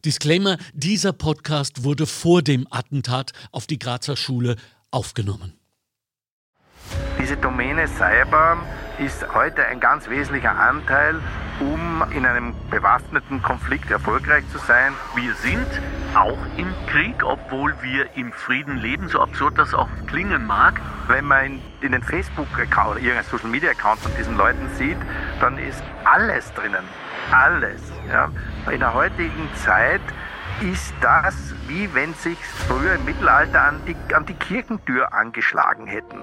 Disclaimer, dieser Podcast wurde vor dem Attentat auf die Grazer Schule aufgenommen. Diese Domäne Cyber ist heute ein ganz wesentlicher Anteil, um in einem bewaffneten Konflikt erfolgreich zu sein. Wir sind auch im Krieg, obwohl wir im Frieden leben, so absurd das auch klingen mag. Wenn man in den Facebook-Account oder irgendeinen Social-Media-Account von diesen Leuten sieht, dann ist alles drinnen. Alles. Ja. In der heutigen Zeit ist das, wie wenn sich früher im Mittelalter an die Kirchentür angeschlagen hätten.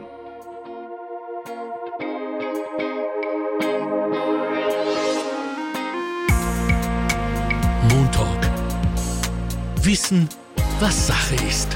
Montalk. Wissen, was Sache ist.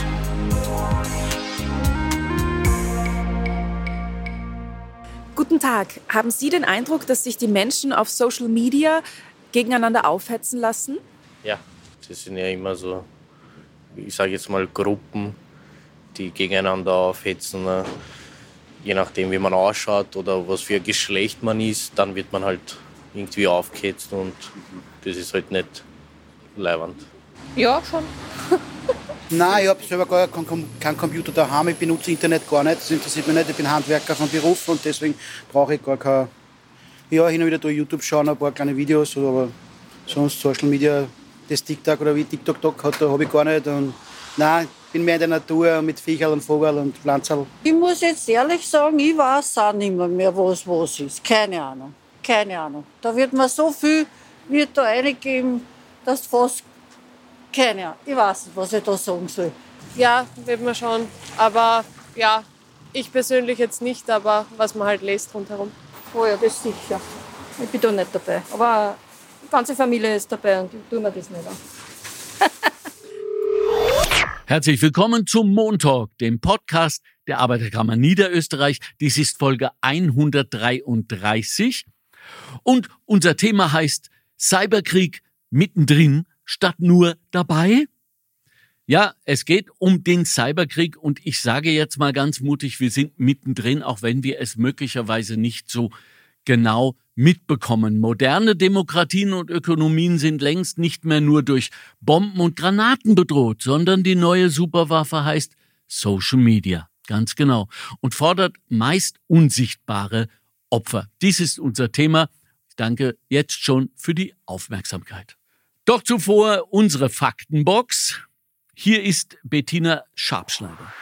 Guten Tag. Haben Sie den Eindruck, dass sich die Menschen auf Social Media gegeneinander aufhetzen lassen? Ja, das sind ja immer so, ich sage jetzt mal, Gruppen, die gegeneinander aufhetzen. Je nachdem, wie man ausschaut oder was für ein Geschlecht man ist, dann wird man halt irgendwie aufgehetzt und das ist halt nicht leiwand. Ja, schon. Nein, ich habe selber gar keinen Computer daheim, ich benutze Internet gar nicht, das interessiert mich nicht, ich bin Handwerker von Beruf und deswegen brauche ich gar kein... Ja, hin und wieder durch YouTube schauen, ein paar kleine Videos, aber sonst Social Media, das TikTok oder wie TikTok hat, da habe ich gar nicht. Und nein, ich bin mehr in der Natur mit Viecherl und Vogel und Pflanzerl. Ich muss jetzt ehrlich sagen, ich weiß auch nicht mehr, was ist. Keine Ahnung. Da wird mir so viel da reingegeben, dass fast keine Ahnung. Ich weiß nicht, was ich da sagen soll. Ja, wird man schon. Aber ja, ich persönlich jetzt nicht, aber was man halt liest rundherum. Oh ja, das sicher. Ich bin da nicht dabei. Aber die ganze Familie ist dabei und ich tue mir das nicht an. Herzlich willkommen zum Montalk, dem Podcast der Arbeiterkammer Niederösterreich. Dies ist Folge 133. Und unser Thema heißt Cyberkrieg mittendrin statt nur dabei. Ja, es geht um den Cyberkrieg und ich sage jetzt mal ganz mutig, wir sind mittendrin, auch wenn wir es möglicherweise nicht so genau mitbekommen. Moderne Demokratien und Ökonomien sind längst nicht mehr nur durch Bomben und Granaten bedroht, sondern die neue Superwaffe heißt Social Media. Ganz genau. Und fordert meist unsichtbare Opfer. Dies ist unser Thema. Ich danke jetzt schon für die Aufmerksamkeit. Doch zuvor unsere Faktenbox. Hier ist Bettina Scharpschneider.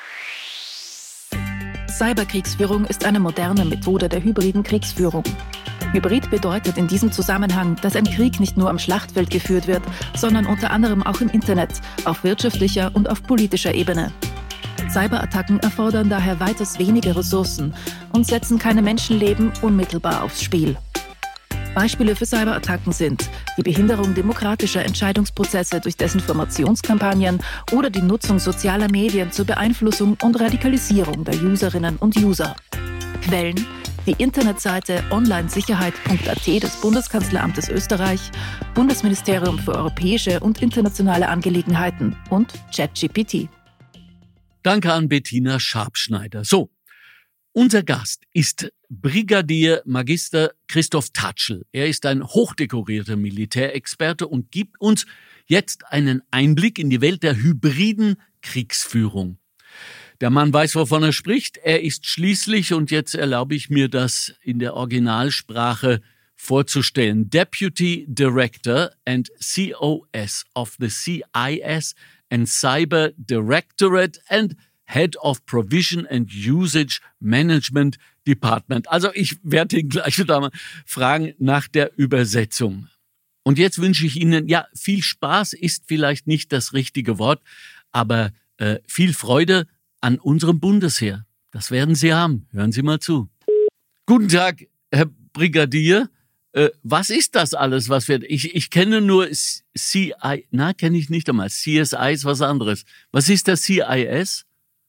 Cyberkriegsführung ist eine moderne Methode der hybriden Kriegsführung. Hybrid bedeutet in diesem Zusammenhang, dass ein Krieg nicht nur am Schlachtfeld geführt wird, sondern unter anderem auch im Internet, auf wirtschaftlicher und auf politischer Ebene. Cyberattacken erfordern daher weitaus weniger Ressourcen und setzen keine Menschenleben unmittelbar aufs Spiel. Beispiele für Cyberattacken sind die Behinderung demokratischer Entscheidungsprozesse durch Desinformationskampagnen oder die Nutzung sozialer Medien zur Beeinflussung und Radikalisierung der Userinnen und User. Quellen: die Internetseite onlinesicherheit.at des Bundeskanzleramtes Österreich, Bundesministerium für europäische und internationale Angelegenheiten und ChatGPT. Danke an Bettina Scharpschneider. So, unser Gast ist Brigadier Magister Christoph Tatschl. Er ist ein hochdekorierter Militärexperte und gibt uns jetzt einen Einblick in die Welt der hybriden Kriegsführung. Der Mann weiß, wovon er spricht. Er ist schließlich, und jetzt erlaube ich mir das in der Originalsprache vorzustellen, Deputy Director and COS of the CIS and Cyber Directorate and Head of Provision and Usage Management Department. Also ich werde ihn gleich wieder mal fragen nach der Übersetzung. Und jetzt wünsche ich Ihnen, ja, viel Spaß ist vielleicht nicht das richtige Wort, aber viel Freude an unserem Bundesheer. Das werden Sie haben. Hören Sie mal zu. Guten Tag, Herr Brigadier. Was ist das alles, was wir... Ich kenne nur CI... kenne ich nicht einmal. CSI ist was anderes. Was ist das CIS?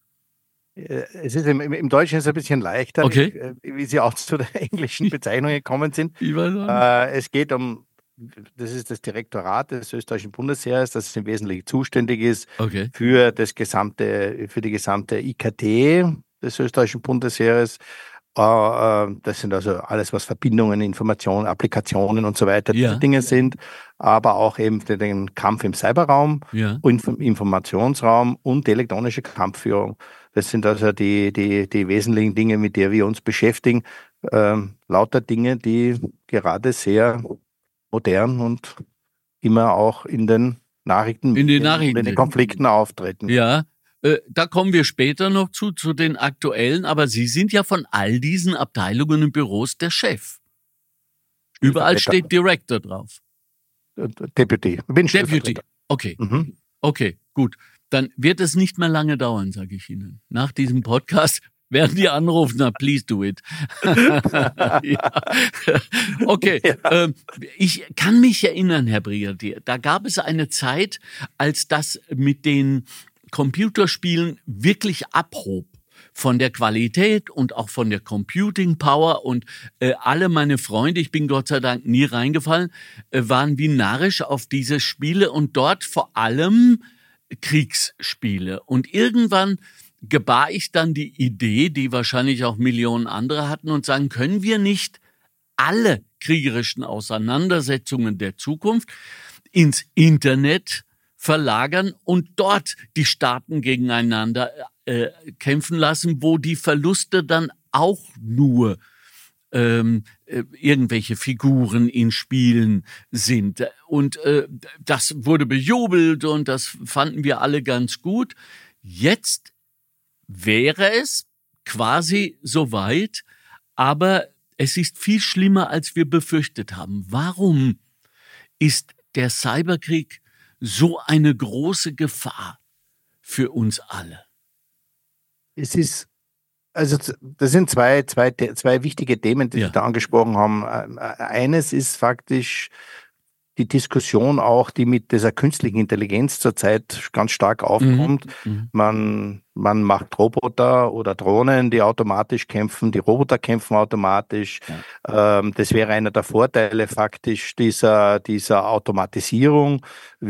Es ist im Deutschen ist es ein bisschen leichter, okay, wie Sie auch zu der englischen Bezeichnung gekommen sind. Es geht um, das ist das Direktorat des österreichischen Bundesheeres, das im Wesentlichen zuständig ist für die gesamte IKT des österreichischen Bundesheeres. Das sind also alles, was Verbindungen, Informationen, Applikationen und so weiter, diese Dinge sind, aber auch eben den Kampf im Cyberraum, im Informationsraum und die elektronische Kampfführung. Das sind also die wesentlichen Dinge, mit denen wir uns beschäftigen. Lauter Dinge, die gerade sehr modern und immer auch in den Nachrichten, in den Konflikten auftreten. Ja. Da kommen wir später noch zu den aktuellen, aber Sie sind ja von all diesen Abteilungen und Büros der Chef. Überall steht Director drauf. Deputy. Deputy. Okay. Okay, gut. Dann wird es nicht mehr lange dauern, sage ich Ihnen. Nach diesem Podcast werden die anrufen, na, please do it. Okay, ich kann mich erinnern, Herr Brigadier, da gab es eine Zeit, als das mit den Computerspielen wirklich abhob. Von der Qualität und auch von der Computing Power und alle meine Freunde, ich bin Gott sei Dank nie reingefallen, waren wie narrisch auf diese Spiele und dort vor allem Kriegsspiele. Und irgendwann gebar ich dann die Idee, die wahrscheinlich auch Millionen andere hatten und sagen, können wir nicht alle kriegerischen Auseinandersetzungen der Zukunft ins Internet verlagern und dort die Staaten gegeneinander kämpfen lassen, wo die Verluste dann auch nur irgendwelche Figuren in Spielen sind. Und das wurde bejubelt und das fanden wir alle ganz gut. Jetzt wäre es quasi soweit, aber es ist viel schlimmer, als wir befürchtet haben. Warum ist der Cyberkrieg so eine große Gefahr für uns alle? Es ist, also das sind zwei wichtige Themen, die Sie da angesprochen haben. Eines ist faktisch die Diskussion auch, die mit dieser künstlichen Intelligenz zurzeit ganz stark aufkommt. Man macht Roboter oder Drohnen, die automatisch kämpfen, die Roboter kämpfen automatisch. Das wäre einer der Vorteile faktisch dieser Automatisierung. So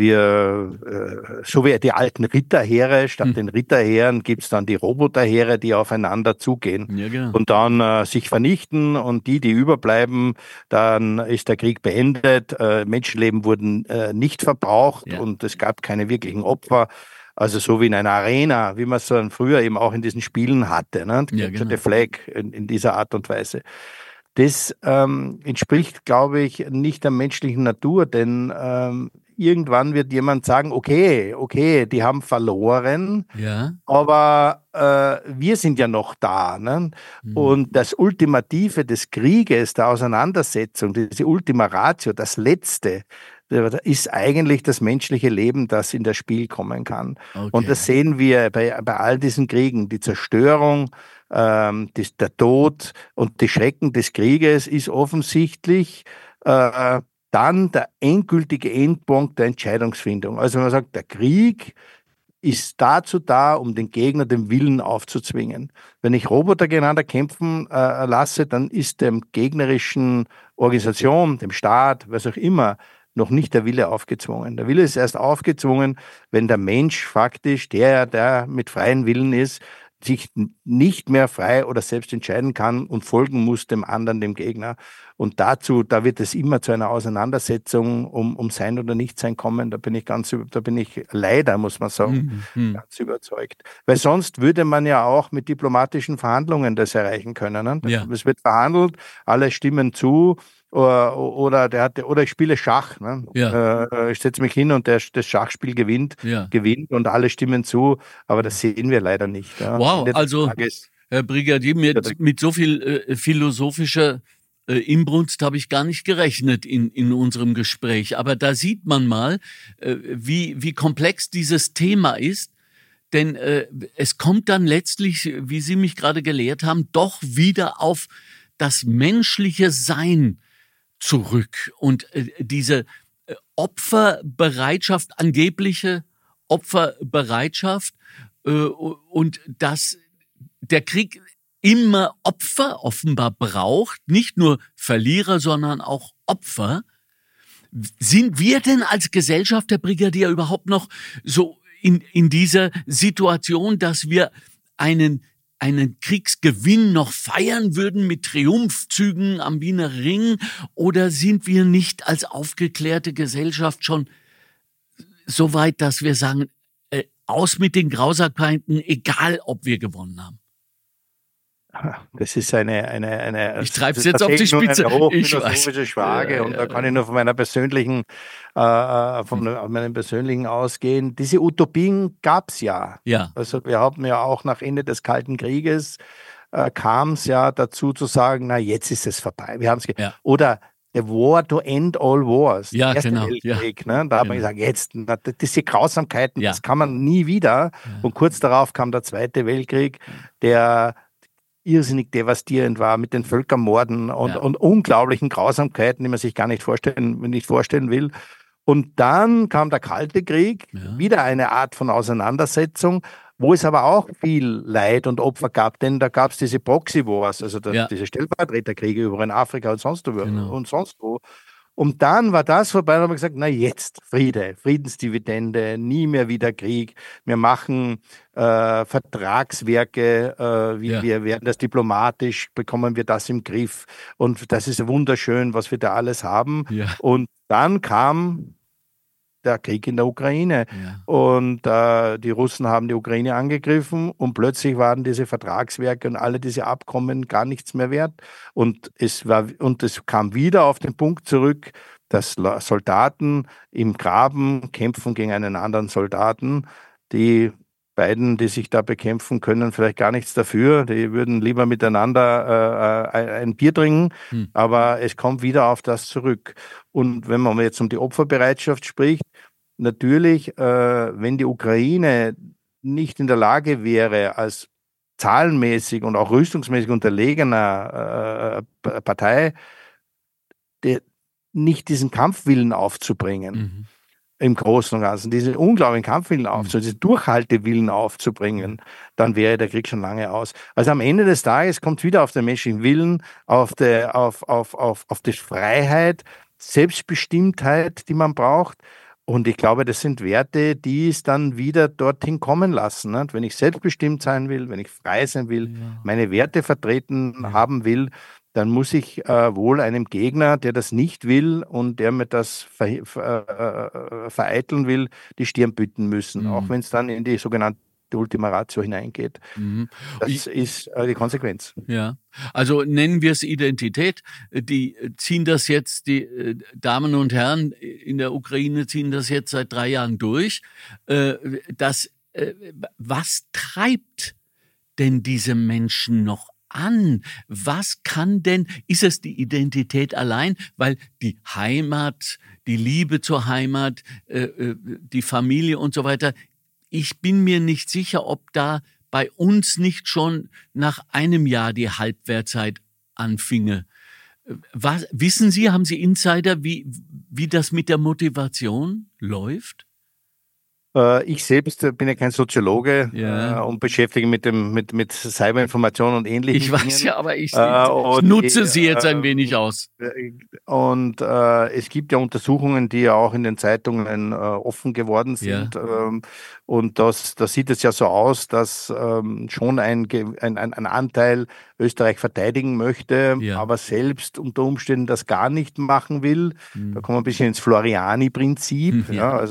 wie die alten Ritterheere, statt den Ritterheeren gibt's dann die Roboterheere, die aufeinander zugehen und dann sich vernichten und die überbleiben, dann ist der Krieg beendet. Menschenleben wurden nicht verbraucht und es gab keine wirklichen Opfer. Also so wie in einer Arena, wie man es dann früher eben auch in diesen Spielen hatte, ne? Capture the Flag in dieser Art und Weise. Das entspricht, glaube ich, nicht der menschlichen Natur, denn irgendwann wird jemand sagen, okay, die haben verloren, aber wir sind ja noch da. Ne? Und das Ultimative des Krieges, der Auseinandersetzung, diese Ultima Ratio, das Letzte, ist eigentlich das menschliche Leben, das in das Spiel kommen kann. Und das sehen wir bei all diesen Kriegen. Die Zerstörung, der Tod und die Schrecken des Krieges ist offensichtlich dann der endgültige Endpunkt der Entscheidungsfindung. Also wenn man sagt, der Krieg ist dazu da, um den Gegner den Willen aufzuzwingen. Wenn ich Roboter gegeneinander kämpfen lasse, dann ist dem gegnerischen Organisation, dem Staat, was auch immer, noch nicht der Wille aufgezwungen. Der Wille ist erst aufgezwungen, wenn der Mensch faktisch, der mit freien Willen ist, sich nicht mehr frei oder selbst entscheiden kann und folgen muss dem anderen, dem Gegner. Und da wird es immer zu einer Auseinandersetzung um Sein oder Nichtsein kommen. Da bin ich leider, muss man sagen, ganz überzeugt. Weil sonst würde man ja auch mit diplomatischen Verhandlungen das erreichen können. Ne? Es wird verhandelt, alle stimmen zu, oder ich spiele Schach. Ne? Ich setze mich hin und das Schachspiel gewinnt und alle stimmen zu, aber das sehen wir leider nicht. Ja? Wow, also Herr Brigadier, mit so viel philosophischer Inbrunst habe ich gar nicht gerechnet in unserem Gespräch. Aber da sieht man mal, wie komplex dieses Thema ist. Denn es kommt dann letztlich, wie Sie mich gerade gelehrt haben, doch wieder auf das menschliche Sein zurück. Und diese Opferbereitschaft, angebliche Opferbereitschaft und dass der Krieg immer Opfer offenbar braucht, nicht nur Verlierer, sondern auch Opfer. Sind wir denn als Gesellschaft, Herr Brigadier, überhaupt noch so in dieser Situation, dass wir einen einen Kriegsgewinn noch feiern würden mit Triumphzügen am Wiener Ring? Oder sind wir nicht als aufgeklärte Gesellschaft schon so weit, dass wir sagen, aus mit den Grausamkeiten, egal ob wir gewonnen haben? Das ist eine ich treibe es jetzt auf die Spitze. Eine hochphilosophische Frage und da kann ich nur von meinem persönlichen ausgehen. Diese Utopien gab es ja. Also wir haben ja auch nach Ende des Kalten Krieges kam es ja dazu zu sagen, na jetzt ist es vorbei. Wir haben es oder The War to End All Wars. Ja, Erste genau. Weltkrieg, ne? Da hat man gesagt, jetzt, diese Grausamkeiten, das kann man nie wieder. Und kurz darauf kam der Zweite Weltkrieg, der irrsinnig devastierend war mit den Völkermorden und unglaublichen Grausamkeiten, die man sich gar nicht vorstellen will. Und dann kam der Kalte Krieg, wieder eine Art von Auseinandersetzung, wo es aber auch viel Leid und Opfer gab, denn da gab es diese Proxy Wars, also diese Stellvertreterkriege überall in Afrika und sonst wo. Und dann war das vorbei und haben wir gesagt, na jetzt, Friedensdividende, nie mehr wieder Krieg. Wir machen Vertragswerke, wir werden das diplomatisch, bekommen wir das im Griff. Und das ist wunderschön, was wir da alles haben. Ja. Und dann kam der Krieg in der Ukraine. Ja. Und die Russen haben die Ukraine angegriffen und plötzlich waren diese Vertragswerke und alle diese Abkommen gar nichts mehr wert. Und es kam wieder auf den Punkt zurück, dass Soldaten im Graben kämpfen gegen einen anderen Soldaten. Die beiden, die sich da bekämpfen, können vielleicht gar nichts dafür. Die würden lieber miteinander ein Bier trinken, aber es kommt wieder auf das zurück. Und wenn man jetzt um die Opferbereitschaft spricht, natürlich, wenn die Ukraine nicht in der Lage wäre, als zahlenmäßig und auch rüstungsmäßig unterlegener Partei nicht diesen Kampfwillen aufzubringen, im Großen und Ganzen, diesen unglaublichen Kampfwillen diesen Durchhaltewillen aufzubringen, dann wäre der Krieg schon lange aus. Also am Ende des Tages kommt wieder auf den menschlichen Willen, auf die Freiheit, Selbstbestimmtheit, die man braucht. Und ich glaube, das sind Werte, die es dann wieder dorthin kommen lassen. Nicht? Wenn ich selbstbestimmt sein will, wenn ich frei sein will, meine Werte vertreten haben will, dann muss ich wohl einem Gegner, der das nicht will und der mir das vereiteln will, die Stirn bieten müssen, auch wenn es dann in die sogenannte Ultima Ratio hineingeht. Das ist die Konsequenz. Ja, also nennen wir es Identität. Die ziehen das jetzt, die Damen und Herren in der Ukraine ziehen das jetzt seit 3 Jahren durch. Was treibt denn diese Menschen noch an? Was kann denn, ist es die Identität allein? Weil die Heimat, die Liebe zur Heimat, die Familie und so weiter, ich bin mir nicht sicher, ob da bei uns nicht schon nach einem Jahr die Halbwertzeit anfinge. Wissen Sie, haben Sie Insider, wie das mit der Motivation läuft? Ich selbst bin ja kein Soziologe und beschäftige mich mit Cyberinformation und ähnlichen Ich weiß Dingen. Ja, aber ich nutze sie jetzt ein wenig aus. Und es gibt ja Untersuchungen, die ja auch in den Zeitungen offen geworden sind. Ja. Und da sieht es ja so aus, dass schon ein Anteil Österreich verteidigen möchte, aber selbst unter Umständen das gar nicht machen will. Da kommen wir ein bisschen ins Floriani-Prinzip.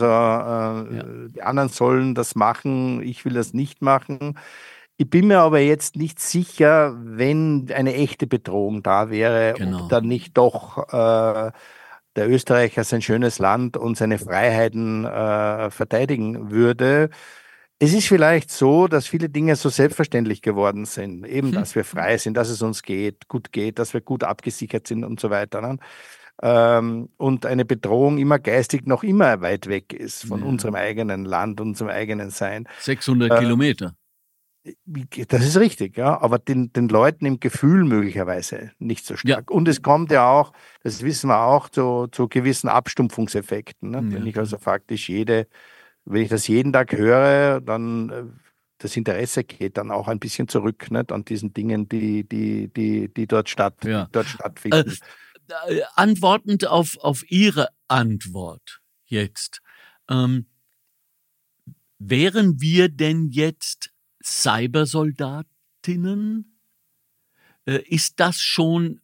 Die anderen sollen das machen, ich will das nicht machen. Ich bin mir aber jetzt nicht sicher, wenn eine echte Bedrohung da wäre, ob dann nicht doch der Österreicher sein schönes Land und seine Freiheiten verteidigen würde. Es ist vielleicht so, dass viele Dinge so selbstverständlich geworden sind. Eben, dass wir frei sind, dass es uns gut geht, dass wir gut abgesichert sind und so weiter. Ne? Und eine Bedrohung immer geistig noch immer weit weg ist von unserem eigenen Land, unserem eigenen Sein. 600 Kilometer. Das ist richtig, ja, aber den Leuten im Gefühl möglicherweise nicht so stark. Ja. Und es kommt ja auch, das wissen wir auch, zu gewissen Abstumpfungseffekten. Ne? Wenn ich also faktisch wenn ich das jeden Tag höre, dann das Interesse geht dann auch ein bisschen zurück, nicht, an diesen Dingen, die dort stattfinden. Antwortend auf Ihre Antwort jetzt, wären wir denn jetzt Cybersoldaten? Soldatinnen? Ist das schon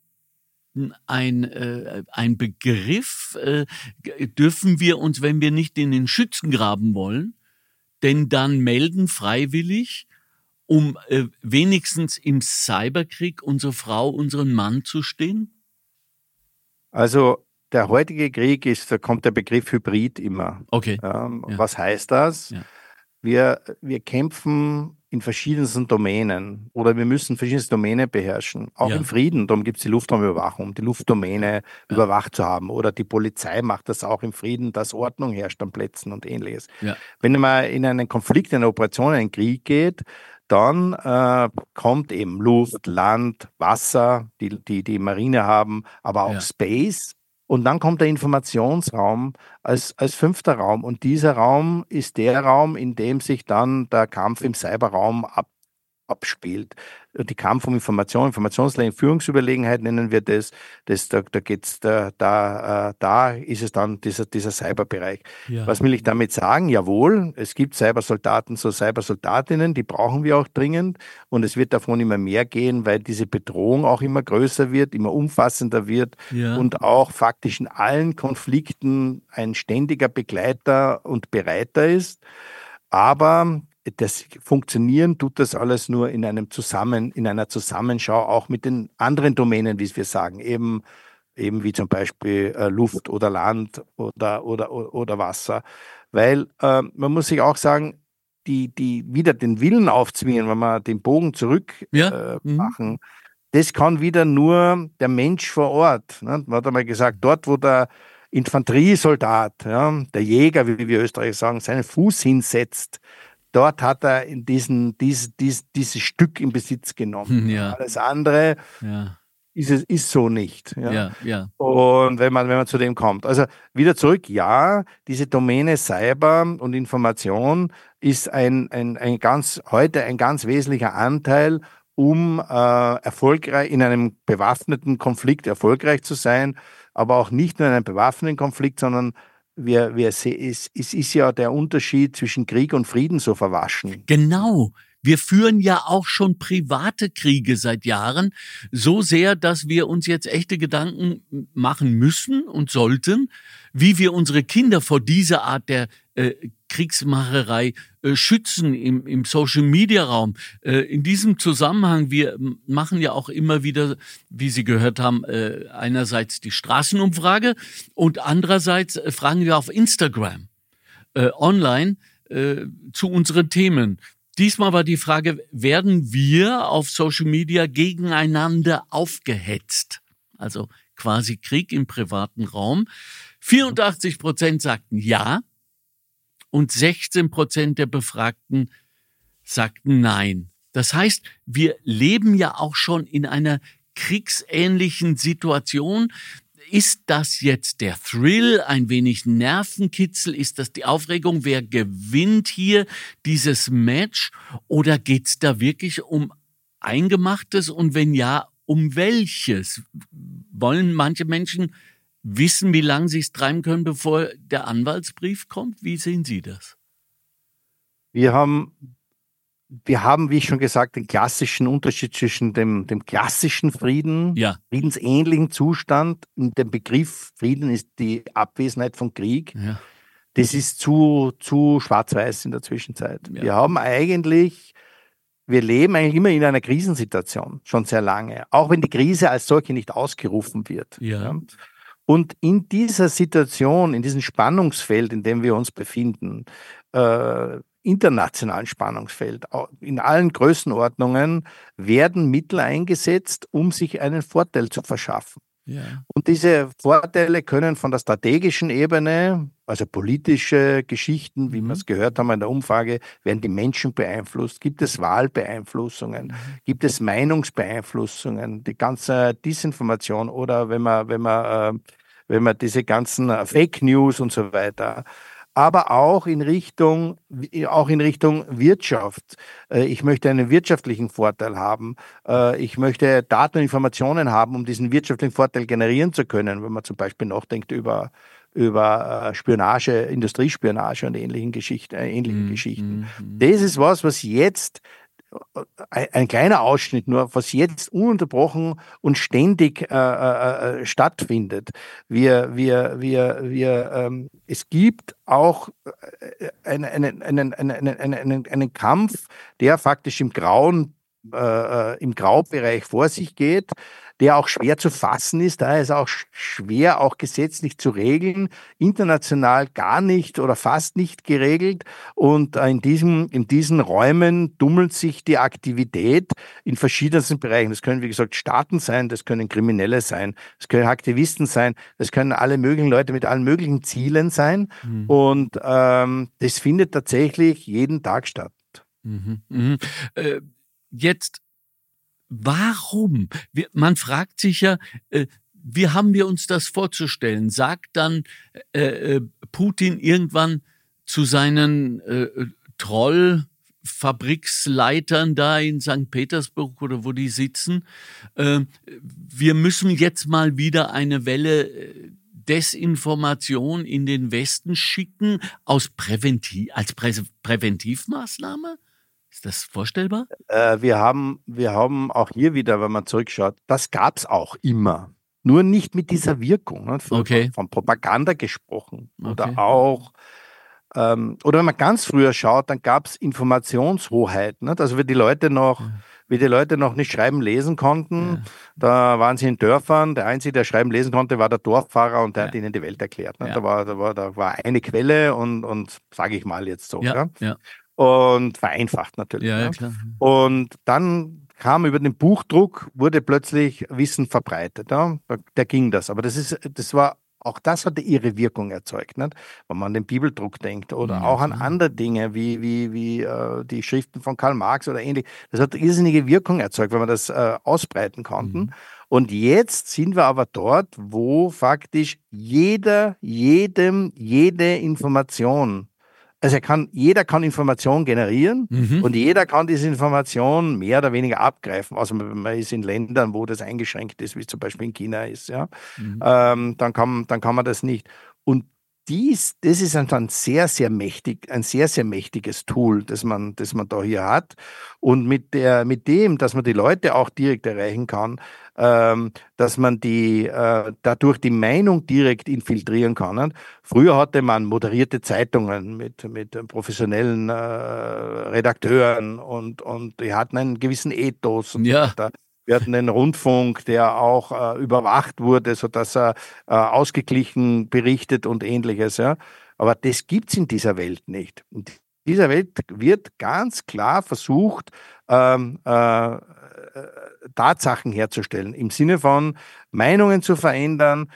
ein Begriff? Dürfen wir uns, wenn wir nicht in den Schützengraben wollen, denn dann melden freiwillig, um wenigstens im Cyberkrieg unsere Frau, unseren Mann zu stehen? Also der heutige Krieg da kommt der Begriff Hybrid immer. Okay. Was heißt das? Ja. Wir kämpfen in verschiedensten Domänen oder wir müssen verschiedenste Domänen beherrschen. Auch im Frieden, darum gibt es die Luftraumüberwachung, um die Luftdomäne überwacht zu haben. Oder die Polizei macht das auch im Frieden, dass Ordnung herrscht an Plätzen und Ähnliches. Ja. Wenn man in einen Konflikt, in eine Operation, in einen Krieg geht, dann kommt eben Luft, Land, Wasser, die Marine haben, aber auch Space. Und dann kommt der Informationsraum als 5. Raum. Und dieser Raum ist der Raum, in dem sich dann der Kampf im Cyberraum abspielt. Die Kampf um Informationslänge, Führungsüberlegenheit nennen wir das. Da ist es dann dieser Cyberbereich. Ja. Was will ich damit sagen? Jawohl, es gibt Cybersoldaten, so Cybersoldatinnen, die brauchen wir auch dringend. Und es wird davon immer mehr gehen, weil diese Bedrohung auch immer größer wird, immer umfassender wird und auch faktisch in allen Konflikten ein ständiger Begleiter und Bereiter ist. Aber das funktionieren tut das alles nur in einer Zusammenschau, auch mit den anderen Domänen, wie wir sagen, eben wie zum Beispiel Luft oder Land oder Wasser. Weil man muss sich auch sagen, die wieder den Willen aufzwingen, wenn wir den Bogen zurück machen, das kann wieder nur der Mensch vor Ort. Ne? Man hat einmal gesagt, dort, wo der Infanteriesoldat, der Jäger, wie wir Österreicher sagen, seinen Fuß hinsetzt, dort hat er dieses Stück in Besitz genommen. Ja. Alles andere ist so nicht. Ja. Und wenn man zu dem kommt. Also wieder zurück, diese Domäne Cyber und Information ist heute ein ganz wesentlicher Anteil, um erfolgreich in einem bewaffneten Konflikt zu sein, aber auch nicht nur in einem bewaffneten Konflikt, sondern es ist ja der Unterschied zwischen Krieg und Frieden so verwaschen. Genau. Wir führen ja auch schon private Kriege seit Jahren, so sehr, dass wir uns jetzt echte Gedanken machen müssen und sollten, wie wir unsere Kinder vor dieser Art der Kriegsmacherei schützen im Social-Media-Raum. In diesem Zusammenhang, wir machen ja auch immer wieder, wie Sie gehört haben, einerseits die Straßenumfrage und andererseits fragen wir auf Instagram online zu unseren Themen. Diesmal war die Frage, werden wir auf Social Media gegeneinander aufgehetzt? Also quasi Krieg im privaten Raum. 84% sagten ja und 16% der Befragten sagten nein. Das heißt, wir leben ja auch schon in einer kriegsähnlichen Situation. Ist das jetzt der Thrill, ein wenig Nervenkitzel? Ist das die Aufregung? Wer gewinnt hier dieses Match? Oder geht es da wirklich um Eingemachtes? Und wenn ja, um welches? Wollen manche Menschen wissen, wie lange sie es treiben können, bevor der Anwaltsbrief kommt? Wie sehen Sie das? Wir haben, wie ich schon gesagt, den klassischen Unterschied zwischen dem klassischen Frieden, friedensähnlichen Zustand. Und der Begriff Frieden ist die Abwesenheit von Krieg. Ja. Das ist zu schwarz-weiß in der Zwischenzeit. Ja. Wir leben eigentlich immer in einer Krisensituation, schon sehr lange. Auch wenn die Krise als solche nicht ausgerufen wird. Ja. Und in dieser Situation, in diesem Spannungsfeld, in dem wir uns befinden, internationalen Spannungsfeld, in allen Größenordnungen, werden Mittel eingesetzt, um sich einen Vorteil zu verschaffen. Ja. Und diese Vorteile können von der strategischen Ebene, also politische Geschichten, wie wir es gehört haben in der Umfrage, werden die Menschen beeinflusst. Gibt es Wahlbeeinflussungen? Gibt es Meinungsbeeinflussungen? Die ganze Disinformation oder wenn man diese ganzen Fake News und so weiter. Aber auch in Richtung Wirtschaft. Ich möchte einen wirtschaftlichen Vorteil haben. Ich möchte Daten und Informationen haben, um diesen wirtschaftlichen Vorteil generieren zu können, wenn man zum Beispiel nachdenkt über Spionage, Industriespionage und ähnlichen Geschichten. Das ist was jetzt ein kleiner Ausschnitt nur, was jetzt ununterbrochen und ständig stattfindet. Es gibt auch einen Kampf, der faktisch im Graubereich vor sich geht, der auch schwer zu fassen ist, daher ist auch schwer auch gesetzlich zu regeln, international gar nicht oder fast nicht geregelt, und in diesen Räumen tummelt sich die Aktivität in verschiedensten Bereichen. Das können, wie gesagt, Staaten sein, das können Kriminelle sein, das können Aktivisten sein, das können alle möglichen Leute mit allen möglichen Zielen sein, und das findet tatsächlich jeden Tag statt. Jetzt, warum? Man fragt sich ja, wie haben wir uns das vorzustellen? Sagt dann Putin irgendwann zu seinen Trollfabriksleitern da in St. Petersburg oder wo die sitzen, wir müssen jetzt mal wieder eine Welle Desinformation in den Westen schicken als Präventivmaßnahme? Ist das vorstellbar? Wir haben auch hier wieder, wenn man zurückschaut, das gab es auch immer. Nur nicht mit dieser Wirkung. Ne? Von Propaganda gesprochen. Oder auch, oder wenn man ganz früher schaut, dann gab es Informationshoheit. Ne? Also wie die Leute noch nicht schreiben, lesen konnten, da waren sie in Dörfern. Der Einzige, der schreiben, lesen konnte, war der Dorffahrer, und der hat ihnen die Welt erklärt. Ne? Da war eine Quelle und sage ich mal jetzt so. Ja. Und vereinfacht natürlich. Ja, klar. Und dann kam über den Buchdruck, wurde plötzlich Wissen verbreitet. Ja? Da ging das. Aber auch das hatte ihre Wirkung erzeugt, nicht? Wenn man an den Bibeldruck denkt oder auch an andere Dinge wie die Schriften von Karl Marx oder ähnlich. Das hat irrsinnige Wirkung erzeugt, wenn wir das ausbreiten konnten. Und jetzt sind wir aber dort, wo faktisch jede Information, also jeder kann Information generieren, und jeder kann diese Information mehr oder weniger abgreifen. Also man ist in Ländern, wo das eingeschränkt ist, wie zum Beispiel in China ist, ja. Dann kann man das nicht. Und das ist ein sehr, sehr mächtiges Tool, das man da hier hat. Und mit dem, dass man die Leute auch direkt erreichen kann, dass man dadurch die Meinung direkt infiltrieren kann. Nicht? Früher hatte man moderierte Zeitungen mit professionellen Redakteuren, und die hatten einen gewissen Ethos. Und wir hatten einen Rundfunk, der auch überwacht wurde, sodass er ausgeglichen berichtet und Ähnliches. Ja? Aber das gibt es in dieser Welt nicht. In dieser Welt wird ganz klar versucht, Tatsachen herzustellen, im Sinne von Meinungen zu verändern,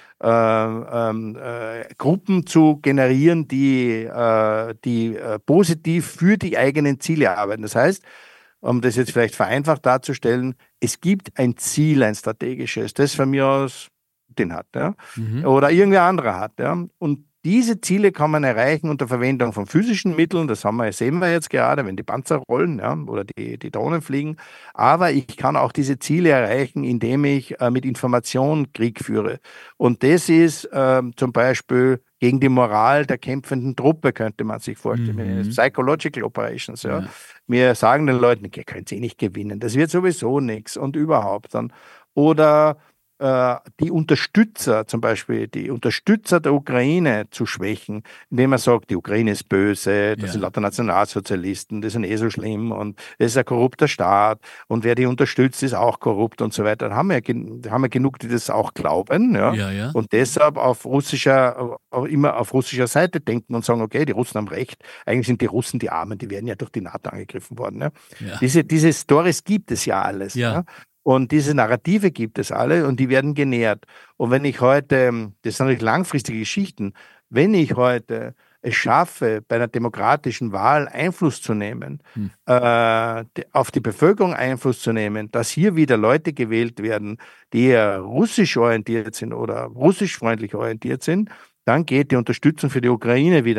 Gruppen zu generieren, die positiv für die eigenen Ziele arbeiten. Das heißt, um das jetzt vielleicht vereinfacht darzustellen, es gibt ein Ziel, ein strategisches, das von mir aus den hat, ja? Oder irgendwer anderer hat. Ja? Und diese Ziele kann man erreichen unter Verwendung von physischen Mitteln, sehen wir jetzt gerade, wenn die Panzer rollen, ja, oder die Drohnen fliegen. Aber ich kann auch diese Ziele erreichen, indem ich mit Information Krieg führe. Und das ist zum Beispiel gegen die Moral der kämpfenden Truppe, könnte man sich vorstellen. Psychological Operations. Ja. Wir sagen den Leuten, ihr könnt nicht gewinnen, das wird sowieso nichts und überhaupt dann. Oder die Unterstützer, zum Beispiel die Unterstützer der Ukraine zu schwächen, indem man sagt, die Ukraine ist böse, das sind lauter Nationalsozialisten, die sind so schlimm und es ist ein korrupter Staat und wer die unterstützt, ist auch korrupt und so weiter. Dann haben wir genug, die das auch glauben, ja. Und deshalb immer auf russischer Seite denken und sagen, okay, die Russen haben recht, eigentlich sind die Russen die Armen, die werden ja durch die NATO angegriffen worden. Ja. Diese Stories gibt es ja alles. Ja. Und diese Narrative gibt es alle und die werden genährt. Und wenn ich heute, das sind natürlich langfristige Geschichten, wenn ich heute es schaffe, bei einer demokratischen Wahl Einfluss zu nehmen, auf die Bevölkerung Einfluss zu nehmen, dass hier wieder Leute gewählt werden, die eher russisch orientiert sind oder russischfreundlich orientiert sind, dann geht die Unterstützung für die Ukraine wieder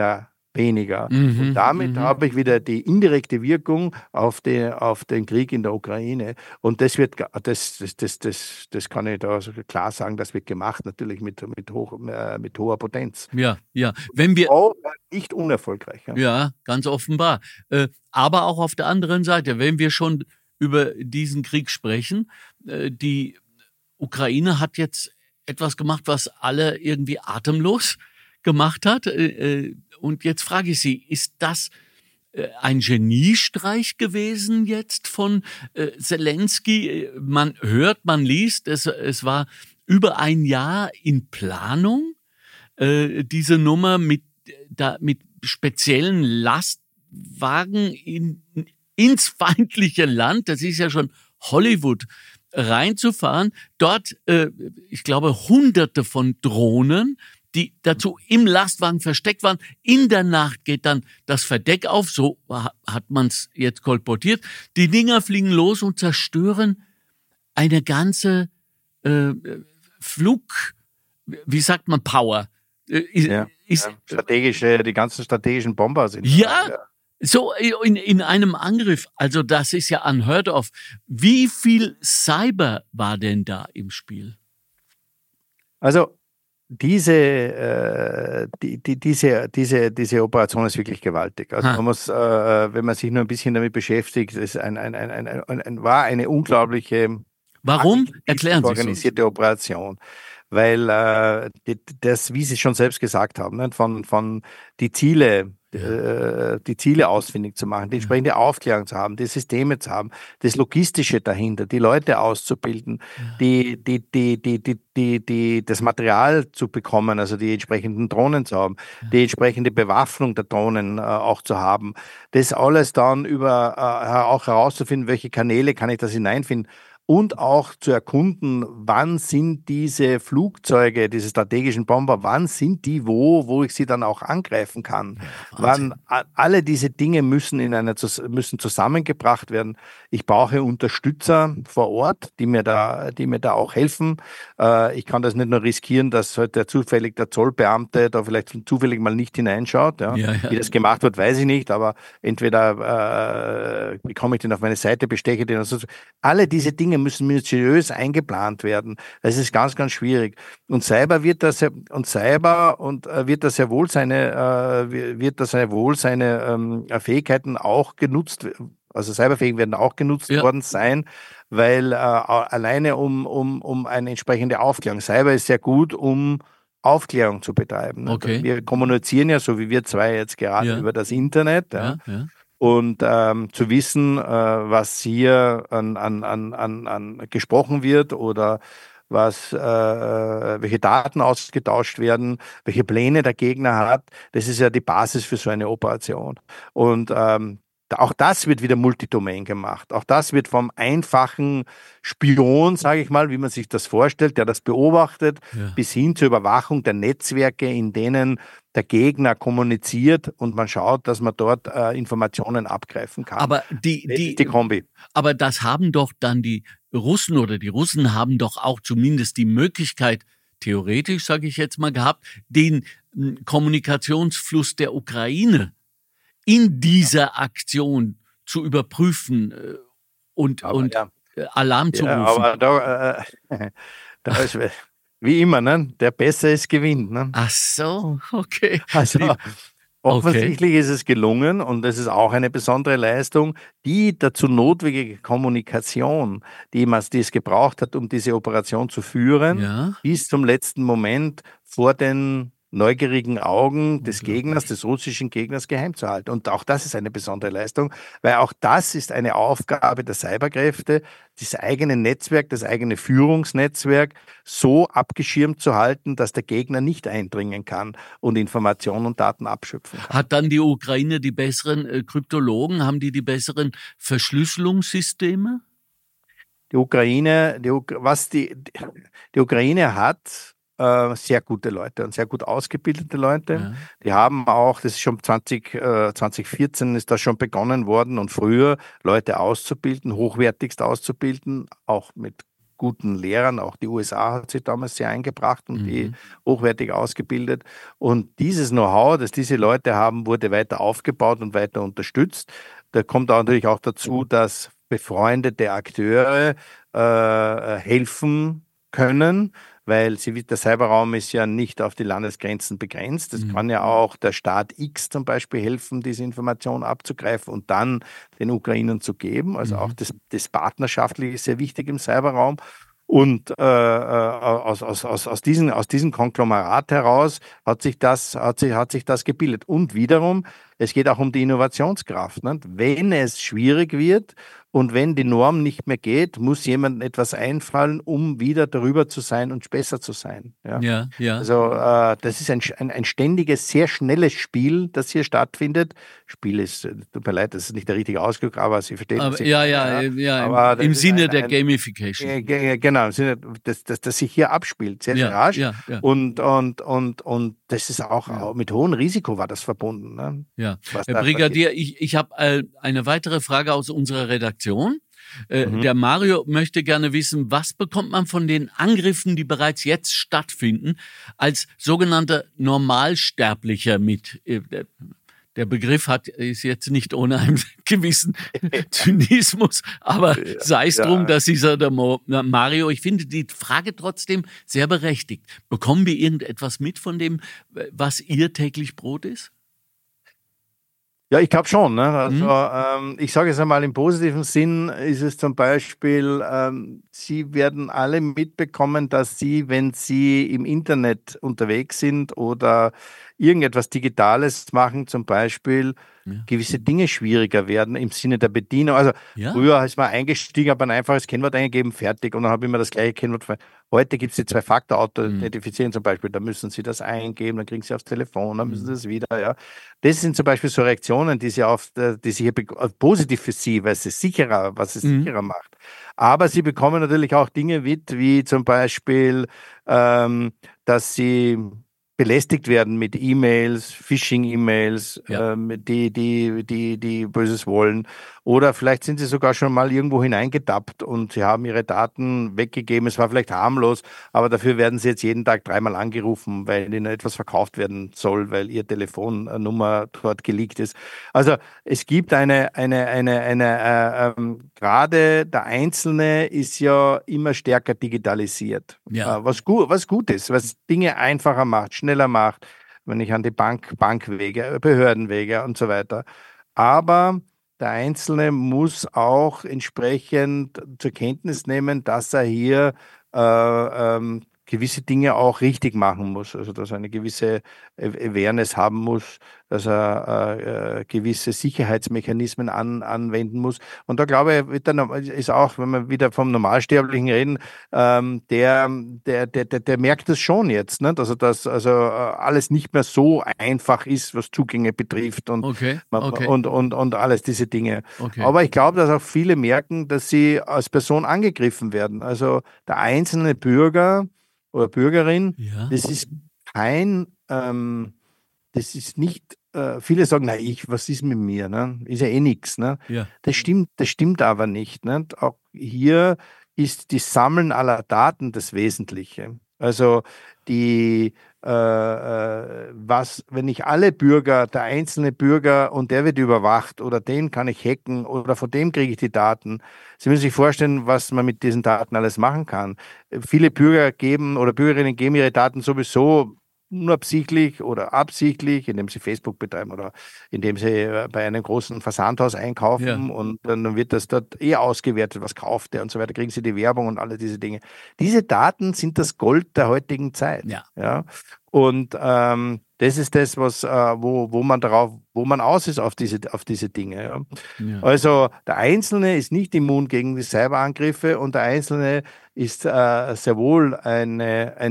weniger. Und damit habe ich wieder die indirekte Wirkung auf den Krieg in der Ukraine. Und das kann ich da klar sagen, das wird gemacht, natürlich mit hoher Potenz. Ja. Wenn wir auch nicht unerfolgreich. Ja, ganz offenbar. Aber auch auf der anderen Seite, wenn wir schon über diesen Krieg sprechen, die Ukraine hat jetzt etwas gemacht, was alle irgendwie atemlos gemacht hat. Und jetzt frage ich Sie, ist das ein Geniestreich gewesen jetzt von Zelensky? Man hört, man liest, es war über ein Jahr in Planung, diese Nummer mit speziellen Lastwagen ins feindliche Land, das ist ja schon Hollywood, reinzufahren. Dort, ich glaube, Hunderte von Drohnen, die dazu im Lastwagen versteckt waren. In der Nacht geht dann das Verdeck auf, so hat man es jetzt kolportiert. Die Dinger fliegen los und zerstören eine ganze wie sagt man, Power. Die ganzen strategischen Bomber sind. So in einem Angriff, also das ist ja unheard of. Wie viel Cyber war denn da im Spiel? Also diese Operation ist wirklich gewaltig. Also man muss, wenn man sich nur ein bisschen damit beschäftigt, es war eine unglaubliche, warum? Erklären Sie organisierte Operation. Weil das, wie Sie schon selbst gesagt haben, ne, von die Ziele ausfindig zu machen, die entsprechende Aufklärung zu haben, die Systeme zu haben, das Logistische dahinter, die Leute auszubilden, das Material zu bekommen, also die entsprechenden Drohnen zu haben, die entsprechende Bewaffnung der Drohnen auch zu haben, das alles dann auch herauszufinden, welche Kanäle kann ich das hineinfinden. Und auch zu erkunden, wann sind diese Flugzeuge, diese strategischen Bomber, wann sind die wo ich sie dann auch angreifen kann. Alle diese Dinge müssen zusammengebracht werden. Ich brauche Unterstützer vor Ort, die mir da auch helfen. Ich kann das nicht nur riskieren, dass halt der Zollbeamte da vielleicht zufällig mal nicht hineinschaut. Wie das gemacht wird, weiß ich nicht, aber entweder bekomme ich den auf meine Seite, besteche den. Also alle diese Dinge müssen minutiös eingeplant werden. Das ist ganz, ganz schwierig. Und Cyber wird das ja wohl seine Fähigkeiten auch genutzt, also Cyberfähigkeiten werden auch genutzt worden sein, weil alleine um eine entsprechende Aufklärung. Cyber ist sehr gut, um Aufklärung zu betreiben. Okay. Wir kommunizieren ja, so wie wir zwei jetzt gerade, über das Internet. Und zu wissen, was hier an gesprochen wird oder welche Daten ausgetauscht werden, welche Pläne der Gegner hat, das ist ja die Basis für so eine Operation. Und auch das wird wieder Multidomain gemacht. Auch das wird vom einfachen Spion, sage ich mal, wie man sich das vorstellt, der das beobachtet, bis hin zur Überwachung der Netzwerke, in denen der Gegner kommuniziert und man schaut, dass man dort Informationen abgreifen kann. Aber die Kombi. Aber das haben doch dann die Russen haben doch auch zumindest die Möglichkeit, theoretisch, sage ich jetzt mal, gehabt, den Kommunikationsfluss der Ukraine in dieser Aktion zu überprüfen und Alarm zu rufen. Aber da ist wie immer, ne? Der Besser ist gewinnt. Ne? Ach so, okay. Also offensichtlich ist es gelungen und das ist auch eine besondere Leistung, die dazu notwendige Kommunikation, die es gebraucht hat, um diese Operation zu führen, bis zum letzten Moment vor den neugierigen Augen des Gegners, des russischen Gegners geheim zu halten. Und auch das ist eine besondere Leistung, weil auch das ist eine Aufgabe der Cyberkräfte, das eigene Netzwerk, das eigene Führungsnetzwerk so abgeschirmt zu halten, dass der Gegner nicht eindringen kann und Informationen und Daten abschöpfen kann. Hat dann die Ukraine die besseren Kryptologen, haben die besseren Verschlüsselungssysteme? Die Ukraine hat sehr gute Leute und sehr gut ausgebildete Leute. Ja. Die haben auch, das ist schon 2014 ist das schon begonnen worden und früher Leute auszubilden, hochwertigst auszubilden, auch mit guten Lehrern. Auch die USA hat sich damals sehr eingebracht und die hochwertig ausgebildet. Und dieses Know-how, das diese Leute haben, wurde weiter aufgebaut und weiter unterstützt. Da kommt auch natürlich auch dazu, dass befreundete Akteure helfen können, weil der Cyberraum ist ja nicht auf die Landesgrenzen begrenzt. Es kann ja auch der Staat X zum Beispiel helfen, diese Information abzugreifen und dann den Ukrainern zu geben. Also auch das Partnerschaftliche ist sehr wichtig im Cyberraum. Und aus diesem Konglomerat heraus hat sich das gebildet. Und wiederum, es geht auch um die Innovationskraft. Ne? Wenn es schwierig wird und wenn die Norm nicht mehr geht, muss jemandem etwas einfallen, um wieder darüber zu sein und besser zu sein. Ja. Also das ist ein ständiges, sehr schnelles Spiel, das hier stattfindet. Spiel ist, tut mir leid, das ist nicht der richtige Ausdruck, aber Sie verstehen. Aber im Sinne der Gamification. Genau, im Sinne, das sich hier abspielt, sehr, sehr rasch. Ja. Und das ist auch mit hohem Risiko war das verbunden. Ne? Ja. Herr Brigadier, ich habe eine weitere Frage aus unserer Redaktion. Der Mario möchte gerne wissen, was bekommt man von den Angriffen, die bereits jetzt stattfinden, als sogenannter Normalsterblicher mit? Der Begriff ist jetzt nicht ohne einen gewissen Zynismus, aber sei es drum, dass der Mario, ich finde die Frage trotzdem sehr berechtigt. Bekommen wir irgendetwas mit von dem, was Ihr täglich Brot ist? Ja, ich glaube schon. Ne? Also ich sage es einmal im positiven Sinn, ist es zum Beispiel, Sie werden alle mitbekommen, dass Sie, wenn Sie im Internet unterwegs sind oder irgendetwas Digitales machen, zum Beispiel gewisse Dinge schwieriger werden im Sinne der Bedienung. Also früher ist man eingestiegen, hat man ein einfaches Kennwort eingegeben, fertig, und dann habe ich immer das gleiche Kennwort. Heute gibt es die Zwei-Faktor-Authentifizierung zum Beispiel, da müssen Sie das eingeben, dann kriegen Sie aufs Telefon, dann müssen Sie das wieder, ja. Das sind zum Beispiel so Reaktionen, die Sie hier positiv für Sie, weil es sicherer macht. Aber Sie bekommen natürlich auch Dinge mit, wie zum Beispiel, dass Sie belästigt werden mit E-Mails, Phishing-E-Mails, die Böses wollen. Oder vielleicht sind sie sogar schon mal irgendwo hineingetappt und sie haben ihre Daten weggegeben. Es war vielleicht harmlos, aber dafür werden sie jetzt jeden Tag 3-mal angerufen, weil ihnen etwas verkauft werden soll, weil ihre Telefonnummer dort geleakt ist. Also es gibt gerade der Einzelne ist ja immer stärker digitalisiert. Was gut ist, was Dinge einfacher macht, schneller macht, wenn ich an die Bankwege, Behördenwege und so weiter. Aber der Einzelne muss auch entsprechend zur Kenntnis nehmen, dass er hier gewisse Dinge auch richtig machen muss. Also dass er eine gewisse Awareness haben muss, dass er gewisse Sicherheitsmechanismen anwenden muss. Und da glaube ich, ist auch, wenn wir wieder vom Normalsterblichen reden, der merkt das schon jetzt, ne? Dass alles nicht mehr so einfach ist, was Zugänge betrifft und alles diese Dinge. Okay. Aber ich glaube, dass auch viele merken, dass sie als Person angegriffen werden. Also der einzelne Bürger oder Bürgerin, das ist nicht, viele sagen, was ist mit mir? Ne? Ist ja eh nichts. Ne? Ja. Das stimmt aber nicht. Ne? Auch hier ist das Sammeln aller Daten das Wesentliche. Also wenn ich alle Bürger, der einzelne Bürger und der wird überwacht oder den kann ich hacken oder von dem kriege ich die Daten. Sie müssen sich vorstellen, was man mit diesen Daten alles machen kann. Viele Bürger Bürgerinnen geben ihre Daten sowieso unabsichtlich oder absichtlich, indem sie Facebook betreiben oder indem sie bei einem großen Versandhaus einkaufen und dann wird das dort ausgewertet, was kauft der und so weiter, kriegen sie die Werbung und alle diese Dinge. Diese Daten sind das Gold der heutigen Zeit. Ja? Und das ist das, wo man aus ist auf diese Dinge. Ja? Ja. Also der Einzelne ist nicht immun gegen die Cyberangriffe und der Einzelne ist sehr wohl ein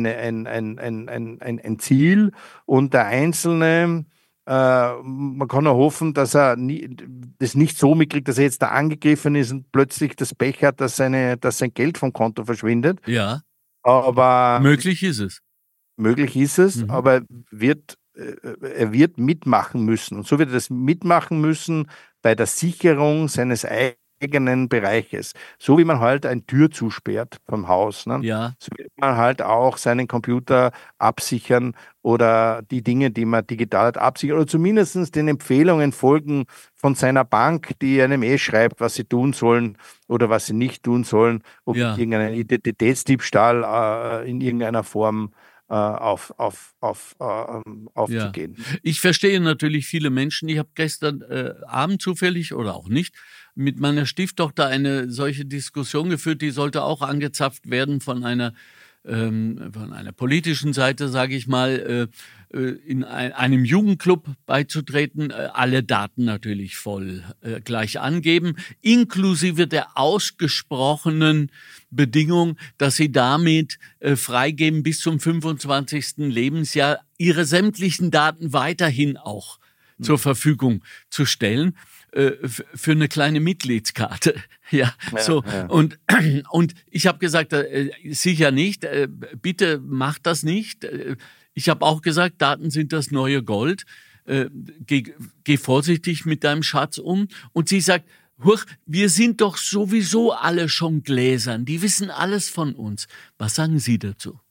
Ziel und der Einzelne, man kann nur hoffen, dass er das nicht so mitkriegt, dass er jetzt da angegriffen ist und plötzlich das Pech hat, dass sein Geld vom Konto verschwindet. Ja, aber möglich ist es. Aber er wird mitmachen müssen. Und so wird er das mitmachen müssen bei der Sicherung seines eigenen Bereiches. So wie man halt eine Tür zusperrt vom Haus. Ne? Ja. So wird man halt auch seinen Computer absichern oder die Dinge, die man digital hat, absichern oder zumindest den Empfehlungen folgen von seiner Bank, die einem schreibt, was sie tun sollen oder was sie nicht tun sollen, um irgendeinen Identitätsdiebstahl in irgendeiner Form aufzugehen. Ja. Ich verstehe natürlich viele Menschen. Ich habe gestern Abend zufällig oder auch nicht mit meiner Stieftochter eine solche Diskussion geführt, die sollte auch angezapft werden von einer politischen Seite, sage ich mal, in einem Jugendclub beizutreten, alle Daten natürlich voll gleich angeben, inklusive der ausgesprochenen Bedingung, dass sie damit freigeben, bis zum 25. Lebensjahr ihre sämtlichen Daten weiterhin auch zur Verfügung zu stellen. Für eine kleine Mitgliedskarte, so. Und ich habe gesagt, sicher nicht, bitte macht das nicht. Ich habe auch gesagt, Daten sind das neue Gold. Geh vorsichtig mit deinem Schatz um. Und sie sagt, huch, wir sind doch sowieso alle schon gläsern. Die wissen alles von uns. Was sagen Sie dazu?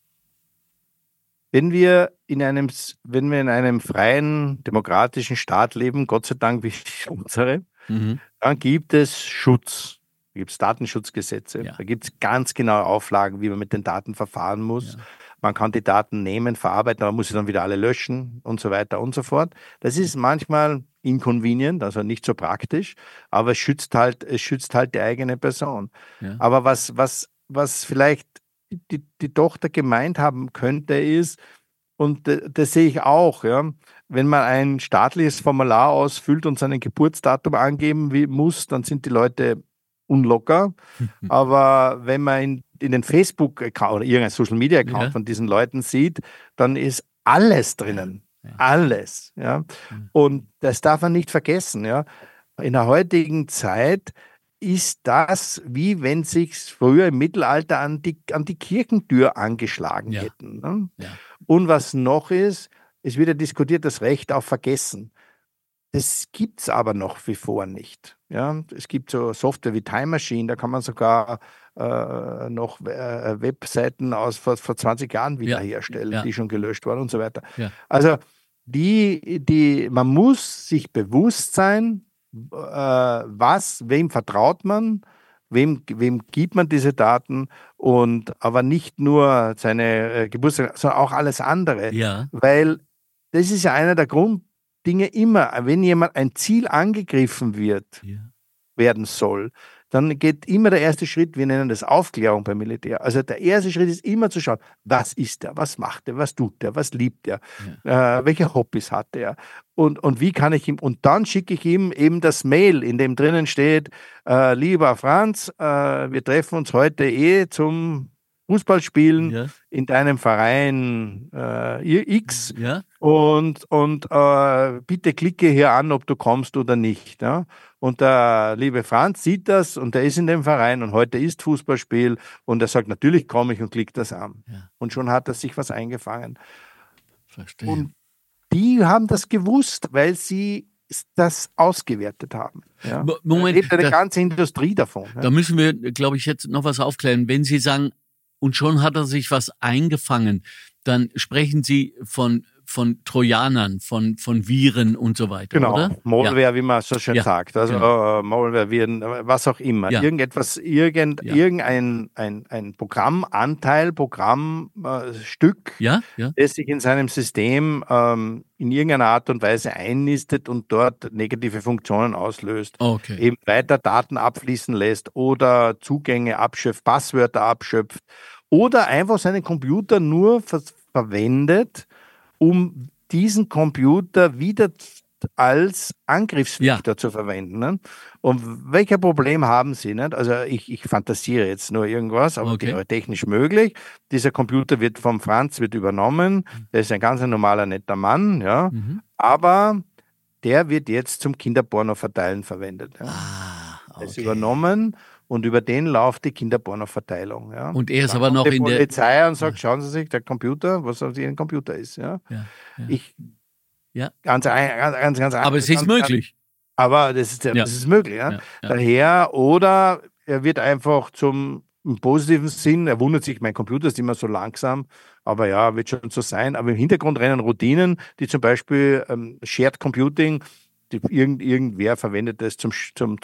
Wenn wir in einem freien, demokratischen Staat leben, Gott sei Dank wie unsere, dann gibt es Schutz. Da gibt es Datenschutzgesetze. Ja. Da gibt es ganz genaue Auflagen, wie man mit den Daten verfahren muss. Ja. Man kann die Daten nehmen, verarbeiten, aber muss sie dann wieder alle löschen und so weiter und so fort. Das ist manchmal inconvenient, also nicht so praktisch, aber es schützt halt die eigene Person. Ja. Aber was vielleicht die Tochter gemeint haben könnte, ist, und das sehe ich auch, ja, wenn man ein staatliches Formular ausfüllt und sein Geburtsdatum angeben muss, dann sind die Leute unlocker. Aber wenn man in den Facebook-Account oder irgendein Social-Media-Account von diesen Leuten sieht, dann ist alles drinnen. Ja. Alles. Ja. Und das darf man nicht vergessen. Ja. In der heutigen Zeit ist das, wie wenn sich früher im Mittelalter an die Kirchentür angeschlagen hätten. Ne? Ja. Und was noch ist, es wird ja diskutiert, das Recht auf Vergessen. Das gibt es aber noch wie vor nicht. Ja? Es gibt so Software wie Time Machine, da kann man sogar noch Webseiten aus vor 20 Jahren wiederherstellen, die schon gelöscht waren und so weiter. Ja. Also man muss sich bewusst sein, wem vertraut man, wem gibt man diese Daten, aber nicht nur seine Geburtstag, sondern auch alles andere. Ja. Weil das ist ja einer der Grunddinge immer, wenn jemand ein Ziel angegriffen werden soll, dann geht immer der erste Schritt, wir nennen das Aufklärung beim Militär. Also der erste Schritt ist immer zu schauen, was ist er, was macht er, was tut er, was liebt er, welche Hobbys hat er und wie kann ich ihm, und dann schicke ich ihm eben das Mail, in dem drinnen steht, lieber Franz, wir treffen uns heute zum Fußballspielen in deinem Verein X und bitte klicke hier an, ob du kommst oder nicht. Ja? Und der liebe Franz sieht das und er ist in dem Verein und heute ist Fußballspiel und er sagt, natürlich komme ich und klickt das an. Ja. Und schon hat er sich was eingefangen. Verstehe. Und die haben das gewusst, weil sie das ausgewertet haben. Ja? Moment, da lebt eine ganze Industrie davon. Ja? Da müssen wir, glaube ich, jetzt noch was aufklären. Wenn Sie sagen, und schon hat er sich was eingefangen, dann sprechen Sie von Trojanern, von Viren und so weiter, genau, oder? Malware, wie man so schön sagt. Also Malware, Viren, was auch immer. Ja. Irgendein Programmanteil, Programmstück, das sich in seinem System in irgendeiner Art und Weise einnistet und dort negative Funktionen auslöst. Okay. Eben weiter Daten abfließen lässt oder Zugänge abschöpft, Passwörter abschöpft oder einfach seinen Computer nur verwendet, um diesen Computer wieder als Angriffsvektor zu verwenden. Ne? Und welches Problem haben Sie? Nicht? Also ich fantasiere jetzt nur irgendwas, aber technisch möglich. Dieser Computer wird vom Franz übernommen. Der ist ein ganz normaler, netter Mann, aber der wird jetzt zum Kinderporno-Verteilen verwendet. Ja? Der ist übernommen. Und über den läuft die Kinderporno-Verteilung. Ja. Und er ist aber noch in der Polizei und sagt, schauen Sie sich, der Computer, was auf Ihrem Computer ist. Ja. Ja. Ganz aber es ist möglich. Aber das ist möglich. Ja? Daher, oder er wird einfach im positiven Sinn, er wundert sich, mein Computer ist immer so langsam, aber ja, wird schon so sein. Aber im Hintergrund rennen Routinen, die zum Beispiel Shared Computing, irgendwer verwendet das zum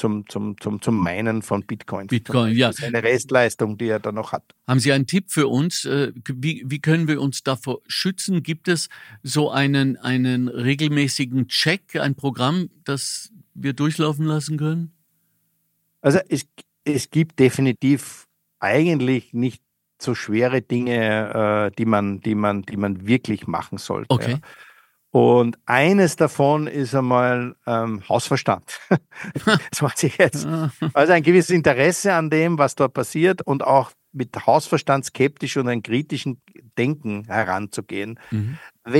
Minen von Bitcoin. Das ist eine Restleistung, die er dann noch hat. Haben Sie einen Tipp für uns? Wie können wir uns davor schützen? Gibt es so einen regelmäßigen Check, ein Programm, das wir durchlaufen lassen können? Also es gibt definitiv eigentlich nicht so schwere Dinge, die man wirklich machen sollte. Okay. Ja. Und eines davon ist einmal Hausverstand. Das macht sich jetzt. Also ein gewisses Interesse an dem, was dort passiert und auch mit Hausverstand skeptisch und einem kritischen Denken heranzugehen. Mhm.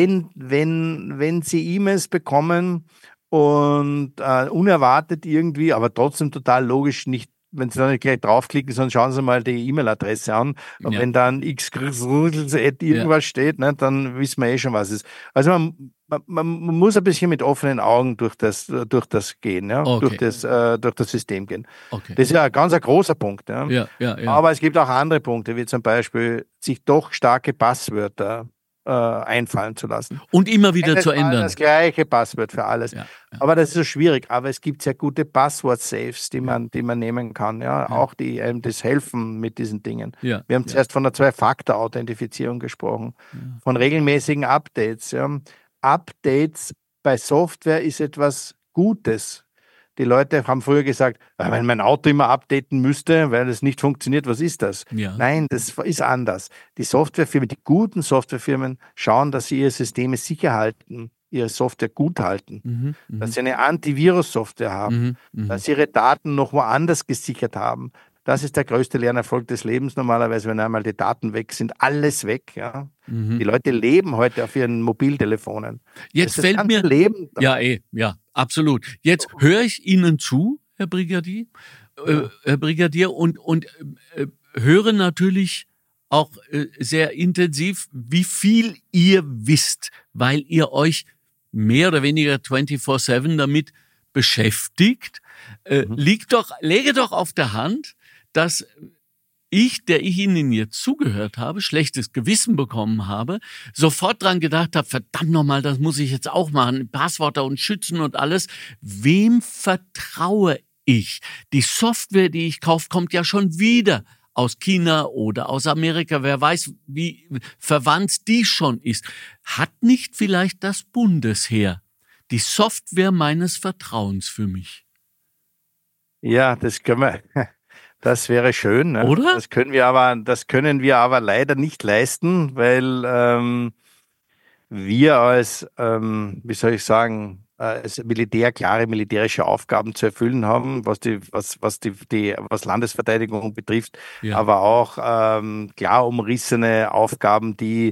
Wenn Sie E-Mails bekommen und unerwartet irgendwie, aber trotzdem total logisch nicht, wenn Sie da nicht gleich draufklicken, sondern schauen Sie mal die E-Mail-Adresse an. Und wenn dann irgendwas steht, ne, dann wissen wir schon, was es ist. Also man muss ein bisschen mit offenen Augen durch das gehen, ja? Okay. durch das System gehen. Okay. Das ist ja ein ganz großer Punkt. Ja? Ja. Aber es gibt auch andere Punkte, wie zum Beispiel sich doch starke Passwörter einfallen zu lassen. Und immer wieder zu ändern. Das gleiche Passwort für alles. Ja. Aber das ist so schwierig. Aber es gibt sehr gute Passwort-Safes, die man nehmen kann. Ja? Auch die das helfen mit diesen Dingen. Ja. Wir haben zuerst von der Zwei-Faktor-Authentifizierung gesprochen, von regelmäßigen Updates. Ja? Updates bei Software ist etwas Gutes. Die Leute haben früher gesagt, wenn mein Auto immer updaten müsste, weil es nicht funktioniert, was ist das? Ja. Nein, das ist anders. Die Softwarefirmen, die guten Softwarefirmen schauen, dass sie ihre Systeme sicher halten, ihre Software gut halten, dass sie eine Antivirus-Software haben, dass sie ihre Daten noch woanders gesichert haben. Das ist der größte Lernerfolg des Lebens normalerweise, wenn einmal die Daten weg sind, alles weg. Ja. Die Leute leben heute auf ihren Mobiltelefonen. Jetzt fällt mir Leben. Ja, absolut. Jetzt höre ich Ihnen zu, Herr Brigadier, und höre natürlich auch sehr intensiv, wie viel ihr wisst, weil ihr euch mehr oder weniger 24/7 damit beschäftigt. Läge doch auf der Hand, dass der ich Ihnen jetzt zugehört habe, schlechtes Gewissen bekommen habe, sofort dran gedacht habe, verdammt nochmal, das muss ich jetzt auch machen, Passwörter und schützen und alles. Wem vertraue ich? Die Software, die ich kaufe, kommt ja schon wieder aus China oder aus Amerika. Wer weiß, wie verwandt die schon ist. Hat nicht vielleicht das Bundesheer die Software meines Vertrauens für mich? Ja, das wäre schön. Ne? Oder? Das können wir aber leider nicht leisten, weil wir als, wie soll ich sagen, als Militär klare militärische Aufgaben zu erfüllen haben, was Landesverteidigung betrifft, aber auch klar umrissene Aufgaben, die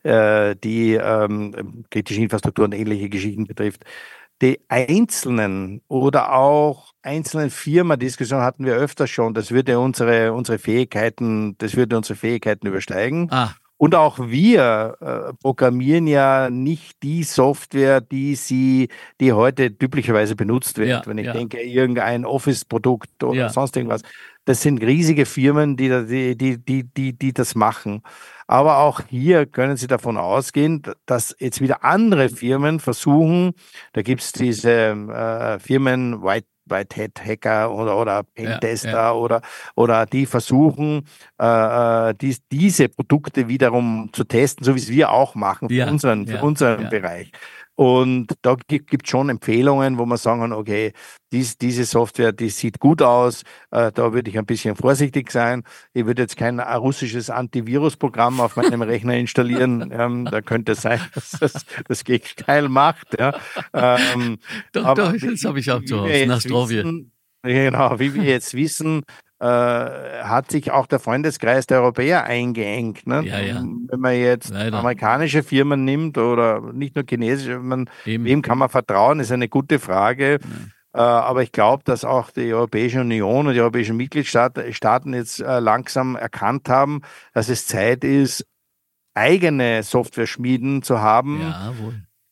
kritische Infrastruktur und ähnliche Geschichten betrifft. Die einzelnen oder auch einzelnen Firma-Diskussionen hatten wir öfter schon. Das würde unsere Fähigkeiten übersteigen. Und auch wir programmieren ja nicht die Software, die heute typischerweise benutzt wird. Wenn ich denke, irgendein Office-Produkt oder sonst irgendwas. Das sind riesige Firmen, die das machen. Aber auch hier können Sie davon ausgehen, dass jetzt wieder andere Firmen versuchen, da gibt es diese Firmen, Whitehead-Hacker oder Pentester oder die versuchen, diese Produkte wiederum zu testen, so wie es wir auch machen für unseren Bereich. Und da gibt es schon Empfehlungen, wo man sagen kann, okay, diese Software, die sieht gut aus, da würde ich ein bisschen vorsichtig sein. Ich würde jetzt kein russisches Antivirusprogramm auf meinem Rechner installieren. Da könnte es sein, dass das Gegenteil macht. Ja. Doch, das habe ich auch zu Hause, Nastrovje. Genau, wie wir jetzt wissen, hat sich auch der Freundeskreis der Europäer eingeengt. Ne? Wenn man jetzt amerikanische Firmen nimmt oder nicht nur chinesische, wem kann man vertrauen, ist eine gute Frage. Aber ich glaube, dass auch die Europäische Union und die europäischen Mitgliedstaaten jetzt langsam erkannt haben, dass es Zeit ist, eigene Software-Schmieden zu haben,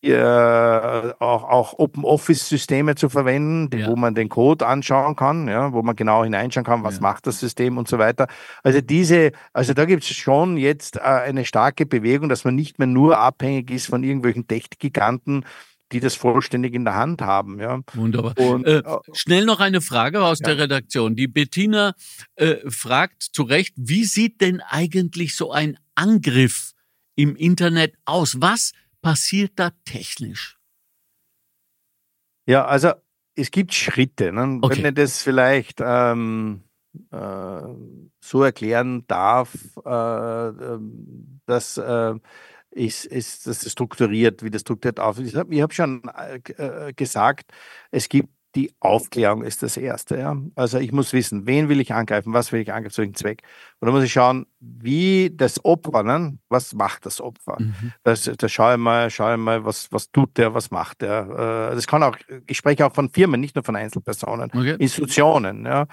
auch Open-Office-Systeme zu verwenden, wo man den Code anschauen kann, wo man genau hineinschauen kann, was macht das System und so weiter. Also da gibt es schon jetzt eine starke Bewegung, dass man nicht mehr nur abhängig ist von irgendwelchen Tech-Giganten, die das vollständig in der Hand haben. Ja. Wunderbar. Und, schnell noch eine Frage aus der Redaktion. Die Bettina fragt zu Recht, wie sieht denn eigentlich so ein Angriff im Internet aus? Was passiert da technisch? Ja, also es gibt Schritte. Ne? Okay. Wenn ich das vielleicht so erklären darf, dass ist das strukturiert, wie das strukturiert auf. Ich hab schon gesagt, es gibt die Aufklärung ist das Erste. Ja? Also ich muss wissen, wen will ich angreifen, was will ich angreifen, zu welchem Zweck. Und dann muss ich schauen, wie das Opfer, ne? Was macht das Opfer? Da schaue ich mal, was tut der, was macht der. Das kann auch, ich spreche auch von Firmen, nicht nur von Einzelpersonen, Institutionen. Ja?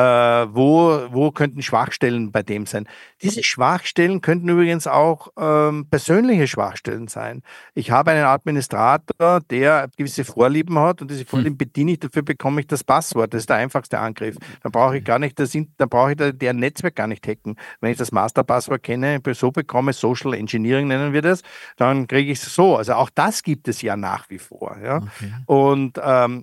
Wo könnten Schwachstellen bei dem sein? Diese Schwachstellen könnten übrigens auch persönliche Schwachstellen sein. Ich habe einen Administrator, der gewisse Vorlieben hat und diese Vorlieben bediene ich, dafür bekomme ich das Passwort. Das ist der einfachste Angriff. Dann brauche ich gar nicht deren Netzwerk gar nicht hacken. Wenn ich das Masterpasswort kenne, so bekomme, Social Engineering nennen wir das, dann kriege ich es so. Also auch das gibt es ja nach wie vor. Ja? Okay. Und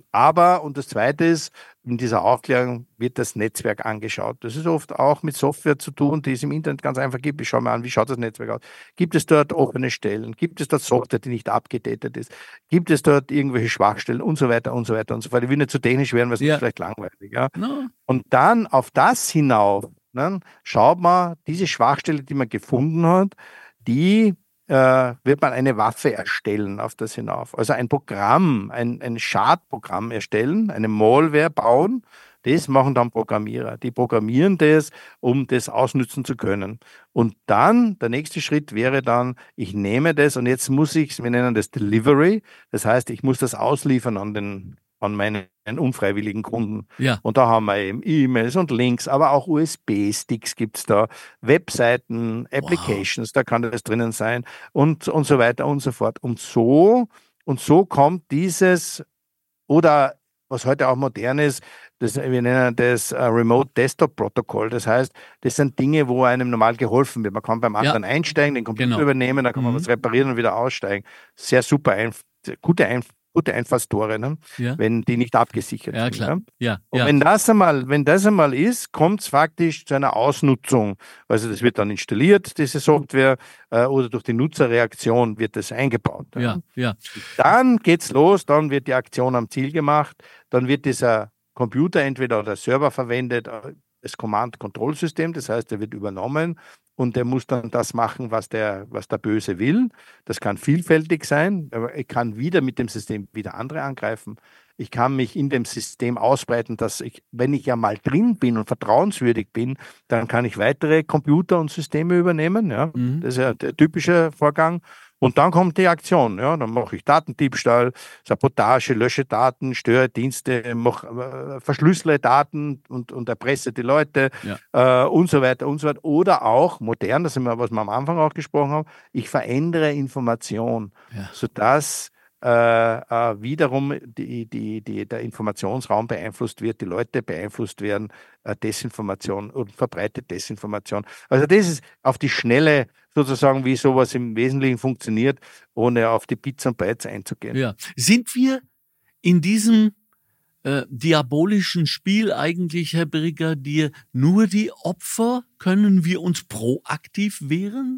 das Zweite ist, in dieser Aufklärung wird das Netzwerk angeschaut. Das ist oft auch mit Software zu tun, die es im Internet ganz einfach gibt. Ich schaue mir an, wie schaut das Netzwerk aus? Gibt es dort offene Stellen? Gibt es dort Software, die nicht abgedatet ist? Gibt es dort irgendwelche Schwachstellen? Und so weiter und so weiter und so fort. Ich will nicht zu technisch werden, weil es ist vielleicht langweilig. Ja? No. Und dann auf das hinauf, ne, schaut man, diese Schwachstelle, die man gefunden hat, die wird man eine Waffe erstellen auf das hinauf. Also ein Programm, ein Schadprogramm erstellen, eine Malware bauen, das machen dann Programmierer. Die programmieren das, um das ausnutzen zu können. Und dann, der nächste Schritt wäre dann, ich nehme das und jetzt muss ich, wir nennen das Delivery, das heißt, ich muss das ausliefern an meinen unfreiwilligen Kunden. Ja. Und da haben wir eben E-Mails und Links, aber auch USB-Sticks gibt es da, Webseiten, Applications, da kann das drinnen sein und so weiter und so fort. Und so kommt dieses, oder was heute auch modern ist, wir nennen das Remote Desktop Protocol. Das heißt, das sind Dinge, wo einem normal geholfen wird. Man kann beim anderen einsteigen, den Computer übernehmen, dann kann man was reparieren und wieder aussteigen. Sehr super, gute Einfallstore, ne? Wenn die nicht abgesichert sind. Klar. Ja. Und wenn das einmal ist, kommt es faktisch zu einer Ausnutzung. Also das wird dann installiert, diese Software, oder durch die Nutzerreaktion wird das eingebaut. Ja. Dann geht's los, dann wird die Aktion am Ziel gemacht, dann wird dieser Computer entweder oder Server verwendet, das Command-Control-System, das heißt, er wird übernommen und der muss dann das machen, was der Böse will. Das kann vielfältig sein, aber ich kann wieder mit dem System wieder andere angreifen. Ich kann mich in dem System ausbreiten, dass wenn ich ja mal drin bin und vertrauenswürdig bin, dann kann ich weitere Computer und Systeme übernehmen. Ja? Das ist ja der typische Vorgang. Und dann kommt die Aktion. Ja? Dann mache ich Datendiebstahl, Sabotage, lösche Daten, störe Dienste, verschlüssele Daten und erpresse die Leute und so weiter und so fort. Oder auch modern, das ist immer, was wir am Anfang auch gesprochen haben, ich verändere Information, sodass wiederum der Informationsraum beeinflusst wird, die Leute beeinflusst werden, Desinformation und verbreitet Desinformation. Also das ist auf die Schnelle sozusagen, wie sowas im Wesentlichen funktioniert, ohne auf die Bits und Bytes einzugehen. Ja. Sind wir in diesem diabolischen Spiel eigentlich, Herr Brigadier, nur die Opfer? Können wir uns proaktiv wehren?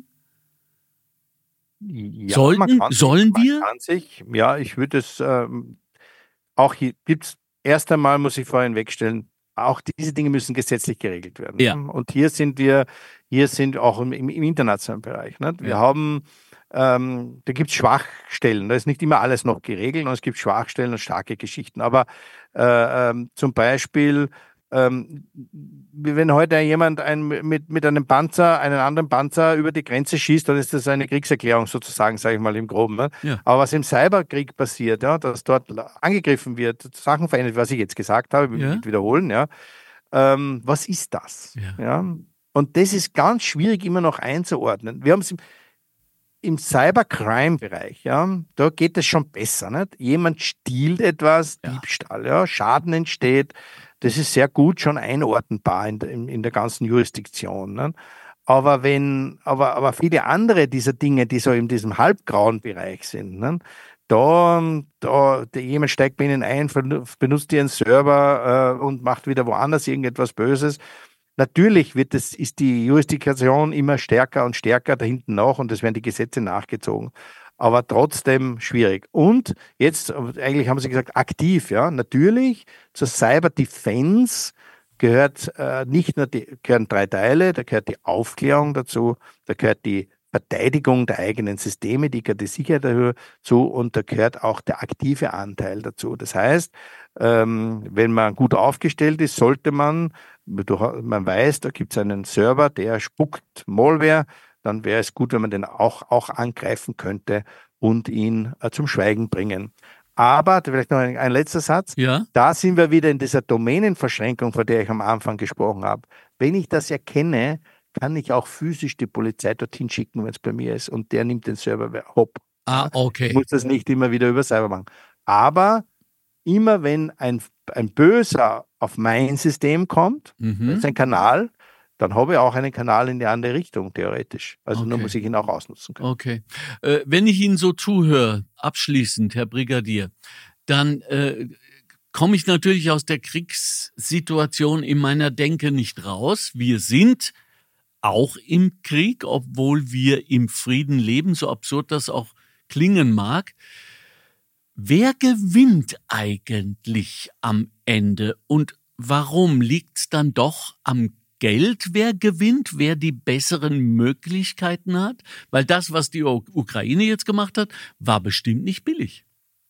Ja, sollen wir? Ja, ich würde es auch hier gibt's erst einmal, muss ich vorhin wegstellen, auch diese Dinge müssen gesetzlich geregelt werden. Ja. Und hier sind auch im internationalen Bereich. Ne? Wir haben, da gibt es Schwachstellen, da ist nicht immer alles noch geregelt und es gibt Schwachstellen und starke Geschichten. Aber zum Beispiel, wenn heute jemand mit einem Panzer, einen anderen Panzer über die Grenze schießt, dann ist das eine Kriegserklärung sozusagen, sage ich mal im Groben. Ne? Ja. Aber was im Cyberkrieg passiert, dass dort angegriffen wird, Sachen verändert, was ich jetzt gesagt habe, will ich nicht wiederholen, was ist das? Ja? Und das ist ganz schwierig immer noch einzuordnen. Wir haben es im Cybercrime-Bereich, ja, da geht es schon besser. Nicht? Jemand stiehlt etwas, Diebstahl, ja, Schaden entsteht. Das ist sehr gut schon einordnbar in der ganzen Jurisdiktion. Nicht? Aber aber viele andere dieser Dinge, die so in diesem halbgrauen Bereich sind, nicht? Jemand steigt bei Ihnen ein, benutzt Ihren Server und macht wieder woanders irgendetwas Böses. Natürlich ist die Jurisdiktion immer stärker und stärker da hinten nach und es werden die Gesetze nachgezogen. Aber trotzdem schwierig. Und jetzt, eigentlich haben Sie gesagt, aktiv, ja. Natürlich zur Cyber Defense gehört gehören 3 Teile. Da gehört die Aufklärung dazu, da gehört die Verteidigung der eigenen Systeme, die Sicherheit dazu und da gehört auch der aktive Anteil dazu. Das heißt, wenn man gut aufgestellt ist, sollte man weiß, da gibt es einen Server, der spuckt Malware, dann wäre es gut, wenn man den auch angreifen könnte und ihn zum Schweigen bringen. Aber, vielleicht noch ein letzter Satz, da sind wir wieder in dieser Domänenverschränkung, von der ich am Anfang gesprochen habe. Wenn ich das erkenne, kann ich auch physisch die Polizei dorthin schicken, wenn es bei mir ist und der nimmt den Server hopp. Okay. Ich muss das nicht immer wieder über Cyber machen. Aber immer wenn ein Böser auf mein System kommt, das ist ein Kanal, dann habe ich auch einen Kanal in die andere Richtung, theoretisch. Also nur muss ich ihn auch ausnutzen können. Okay. Wenn ich Ihnen so zuhöre, abschließend, Herr Brigadier, dann komme ich natürlich aus der Kriegssituation in meiner Denke nicht raus. Wir sind auch im Krieg, obwohl wir im Frieden leben, so absurd das auch klingen mag. Wer gewinnt eigentlich am Ende und warum? Liegt es dann doch am Geld, wer gewinnt, wer die besseren Möglichkeiten hat? Weil das, was die Ukraine jetzt gemacht hat, war bestimmt nicht billig.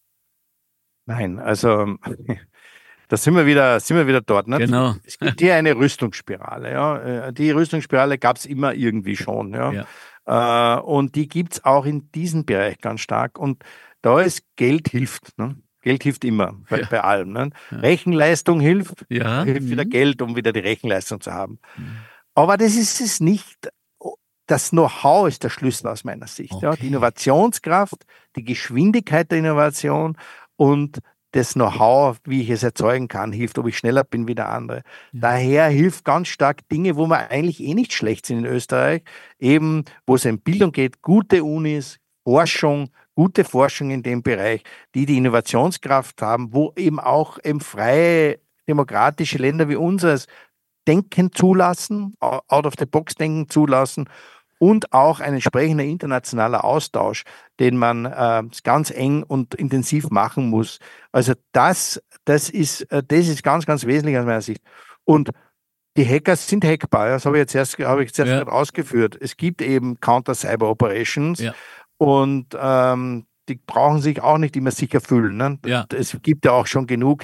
Nein, also da sind wir wieder dort. Ne? Genau. Es gibt hier eine Rüstungsspirale. Ja? Die Rüstungsspirale gab es immer irgendwie schon. Ja? Und die gibt es auch in diesem Bereich ganz stark. Und da ist Geld hilft. Ne? Geld hilft immer bei allem. Ne? Ja. Rechenleistung hilft wieder Geld, um wieder die Rechenleistung zu haben. Aber das ist es nicht. Das Know-how ist der Schlüssel aus meiner Sicht. Okay. Ja? Die Innovationskraft, die Geschwindigkeit der Innovation und das Know-how, wie ich es erzeugen kann, hilft, ob ich schneller bin wie der andere. Daher hilft ganz stark Dinge, wo wir eigentlich nicht schlecht sind in Österreich, eben wo es um Bildung geht, gute Unis, Forschung, gute Forschung in dem Bereich, die Innovationskraft haben, wo eben auch freie, demokratische Länder wie unseres Denken zulassen, out of the box denken zulassen und auch ein entsprechender internationaler Austausch, den man ganz eng und intensiv machen muss. Also das ist ganz, ganz wesentlich aus meiner Sicht. Und die Hacker sind hackbar. Das habe ich jetzt erst ausgeführt. Es gibt eben Counter-Cyber-Operations und die brauchen sich auch nicht immer sicher fühlen. Ne? Es gibt ja auch schon genug,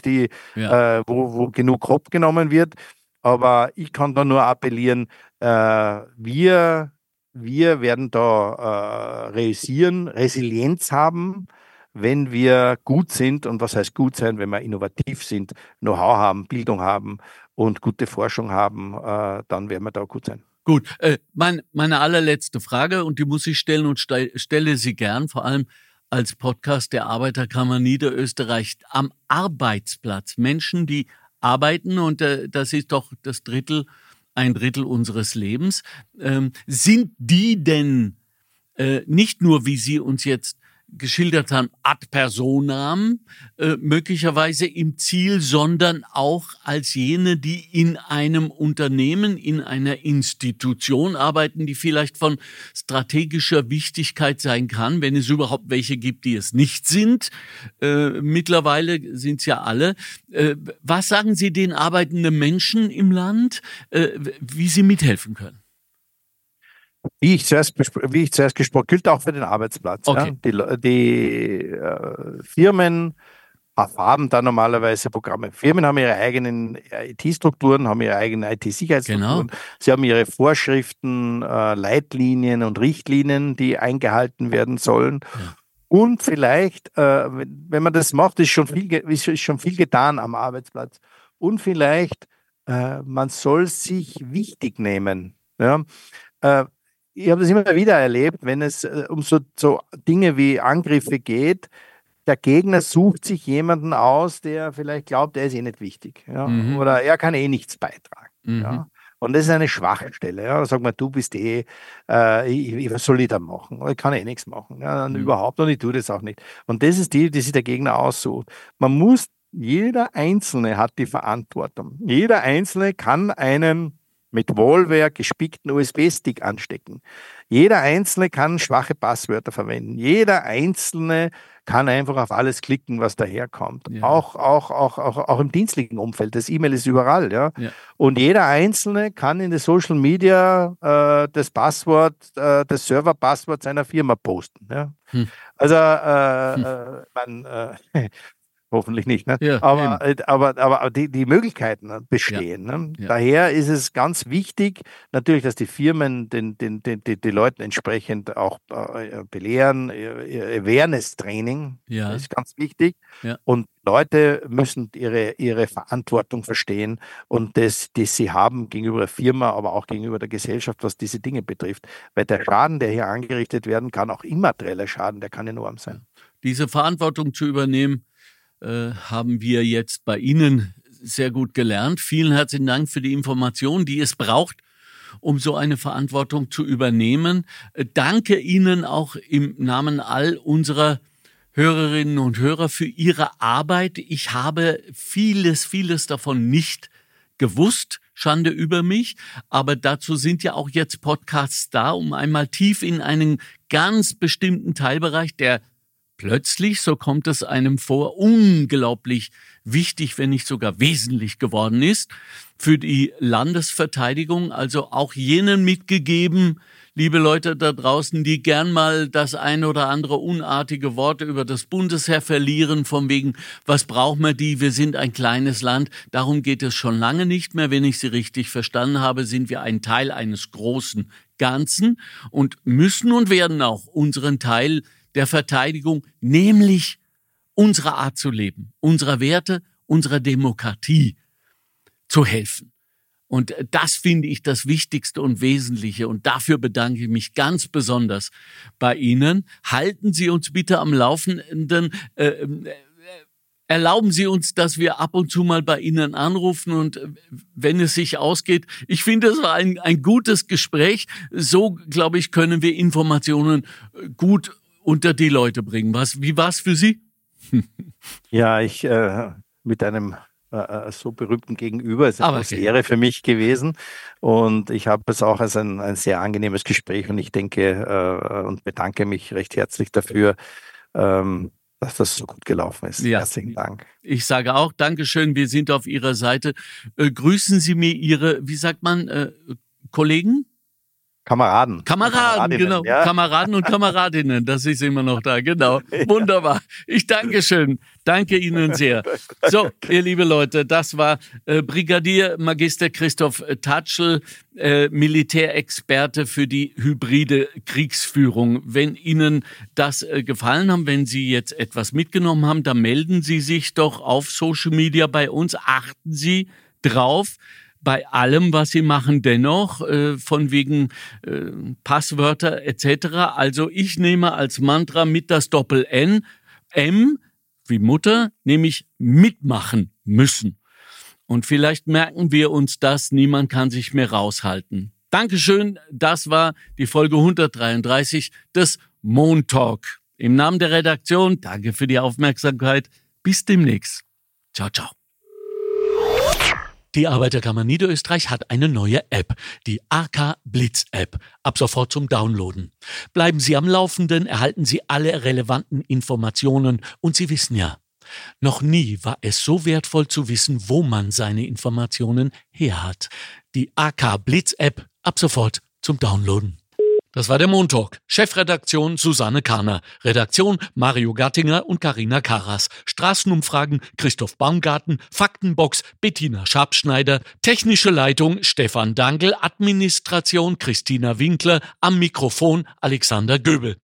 wo genug Kopf genommen wird. Aber ich kann da nur appellieren, wir werden da Resilienz haben, wenn wir gut sind. Und was heißt gut sein? Wenn wir innovativ sind, Know-how haben, Bildung haben und gute Forschung haben, dann werden wir da gut sein. Gut, meine allerletzte Frage, und die muss ich stellen und stelle sie gern, vor allem als Podcast der Arbeiterkammer Niederösterreich am Arbeitsplatz. Menschen, die arbeiten, und das ist doch ein Drittel unseres Lebens. Sind die denn nicht nur, wie Sie uns jetzt geschildert haben, ad personam möglicherweise im Ziel, sondern auch als jene, die in einem Unternehmen, in einer Institution arbeiten, die vielleicht von strategischer Wichtigkeit sein kann, wenn es überhaupt welche gibt, die es nicht sind. Mittlerweile sind es ja alle. Was sagen Sie den arbeitenden Menschen im Land, wie sie mithelfen können? Wie ich zuerst gesprochen, gilt auch für den Arbeitsplatz. Okay. Ja? Die Firmen haben da normalerweise Programme. Firmen haben ihre eigenen IT-Strukturen, haben ihre eigenen IT-Sicherheitsstrukturen. Genau. Sie haben ihre Vorschriften, Leitlinien und Richtlinien, die eingehalten werden sollen. Ja. Und vielleicht, wenn man das macht, ist schon viel getan am Arbeitsplatz. Und vielleicht, man soll sich wichtig nehmen. Ja? ich habe das immer wieder erlebt, wenn es um so Dinge wie Angriffe geht, der Gegner sucht sich jemanden aus, der vielleicht glaubt, er ist nicht wichtig. Ja? Oder er kann nichts beitragen. Ja? Und das ist eine Schwachstelle. Ja? Sag mal, du bist was soll ich da machen? Ich kann nichts machen. Ja? Überhaupt, und ich tue das auch nicht. Und das ist die sich der Gegner aussucht. Jeder Einzelne hat die Verantwortung. Jeder Einzelne kann einen mit Malware gespickten USB-Stick anstecken. Jeder Einzelne kann schwache Passwörter verwenden. Jeder Einzelne kann einfach auf alles klicken, was daherkommt. Ja. Auch im dienstlichen Umfeld. Das E-Mail ist überall. Ja? Und jeder Einzelne kann in der Social Media das Serverpasswort seiner Firma posten. Ja? Also hoffentlich nicht, ne? Ja, aber die Möglichkeiten bestehen. Ja. Ne? Ja. Daher ist es ganz wichtig, natürlich, dass die Firmen die Leute entsprechend auch belehren. Awareness-Training ist ganz wichtig. Ja. Und Leute müssen ihre Verantwortung verstehen und das sie haben gegenüber der Firma, aber auch gegenüber der Gesellschaft, was diese Dinge betrifft. Weil der Schaden, der hier angerichtet werden kann, auch immaterieller Schaden, der kann enorm sein. Diese Verantwortung zu übernehmen, haben wir jetzt bei Ihnen sehr gut gelernt. Vielen herzlichen Dank für die Information, die es braucht, um so eine Verantwortung zu übernehmen. Danke Ihnen auch im Namen all unserer Hörerinnen und Hörer für Ihre Arbeit. Ich habe vieles davon nicht gewusst. Schande über mich. Aber dazu sind ja auch jetzt Podcasts da, um einmal tief in einen ganz bestimmten Teilbereich, der plötzlich, so kommt es einem vor, unglaublich wichtig, wenn nicht sogar wesentlich geworden ist für die Landesverteidigung. Also auch jenen mitgegeben, liebe Leute da draußen, die gern mal das ein oder andere unartige Wort über das Bundesheer verlieren, von wegen, was brauchen wir sind ein kleines Land. Darum geht es schon lange nicht mehr. Wenn ich Sie richtig verstanden habe, sind wir ein Teil eines großen Ganzen und müssen und werden auch unseren Teil der Verteidigung, nämlich unserer Art zu leben, unserer Werte, unserer Demokratie zu helfen. Und das finde ich das Wichtigste und Wesentliche. Und dafür bedanke ich mich ganz besonders bei Ihnen. Halten Sie uns bitte am Laufenden. Erlauben Sie uns, dass wir ab und zu mal bei Ihnen anrufen und wenn es sich ausgeht, ich finde, es war ein gutes Gespräch. So, glaube ich, können wir Informationen gut unter die Leute bringen. Wie war es für Sie? Ja, ich mit einem so berühmten Gegenüber, es ist eine Ehre für mich gewesen und ich habe es auch als ein sehr angenehmes Gespräch und ich denke und bedanke mich recht herzlich dafür, dass das so gut gelaufen ist. Ja. Herzlichen Dank. Ich sage auch Dankeschön, wir sind auf Ihrer Seite. Grüßen Sie mir Ihre, wie sagt man, Kollegen? Kameraden, genau. Ja. Kameraden und Kameradinnen, das ist immer noch da, genau. Wunderbar. Ich danke schön. Danke Ihnen sehr. So, ihr liebe Leute, das war Brigadier Magister Christoph Tatschl, Militärexperte für die hybride Kriegsführung. Wenn Ihnen das gefallen hat, wenn Sie jetzt etwas mitgenommen haben, dann melden Sie sich doch auf Social Media bei uns. Achten Sie drauf. Bei allem, was Sie machen, dennoch, von wegen Passwörter etc. Also ich nehme als Mantra mit das Doppel-N, M wie Mutter, nämlich mitmachen müssen. Und vielleicht merken wir uns das, niemand kann sich mehr raushalten. Dankeschön, das war die Folge 133 des Mon Talk. Im Namen der Redaktion, danke für die Aufmerksamkeit. Bis demnächst. Ciao, ciao. Die Arbeiterkammer Niederösterreich hat eine neue App, die AK Blitz App, ab sofort zum Downloaden. Bleiben Sie am Laufenden, erhalten Sie alle relevanten Informationen und Sie wissen ja, noch nie war es so wertvoll zu wissen, wo man seine Informationen her hat. Die AK Blitz App, ab sofort zum Downloaden. Das war der Mon Talk. Chefredaktion Susanne Kahner. Redaktion Mario Gattinger und Carina Karas. Straßenumfragen Christoph Baumgarten. Faktenbox Bettina Schabschneider. Technische Leitung Stefan Dangl. Administration Christina Winkler. Am Mikrofon Alexander Göbel.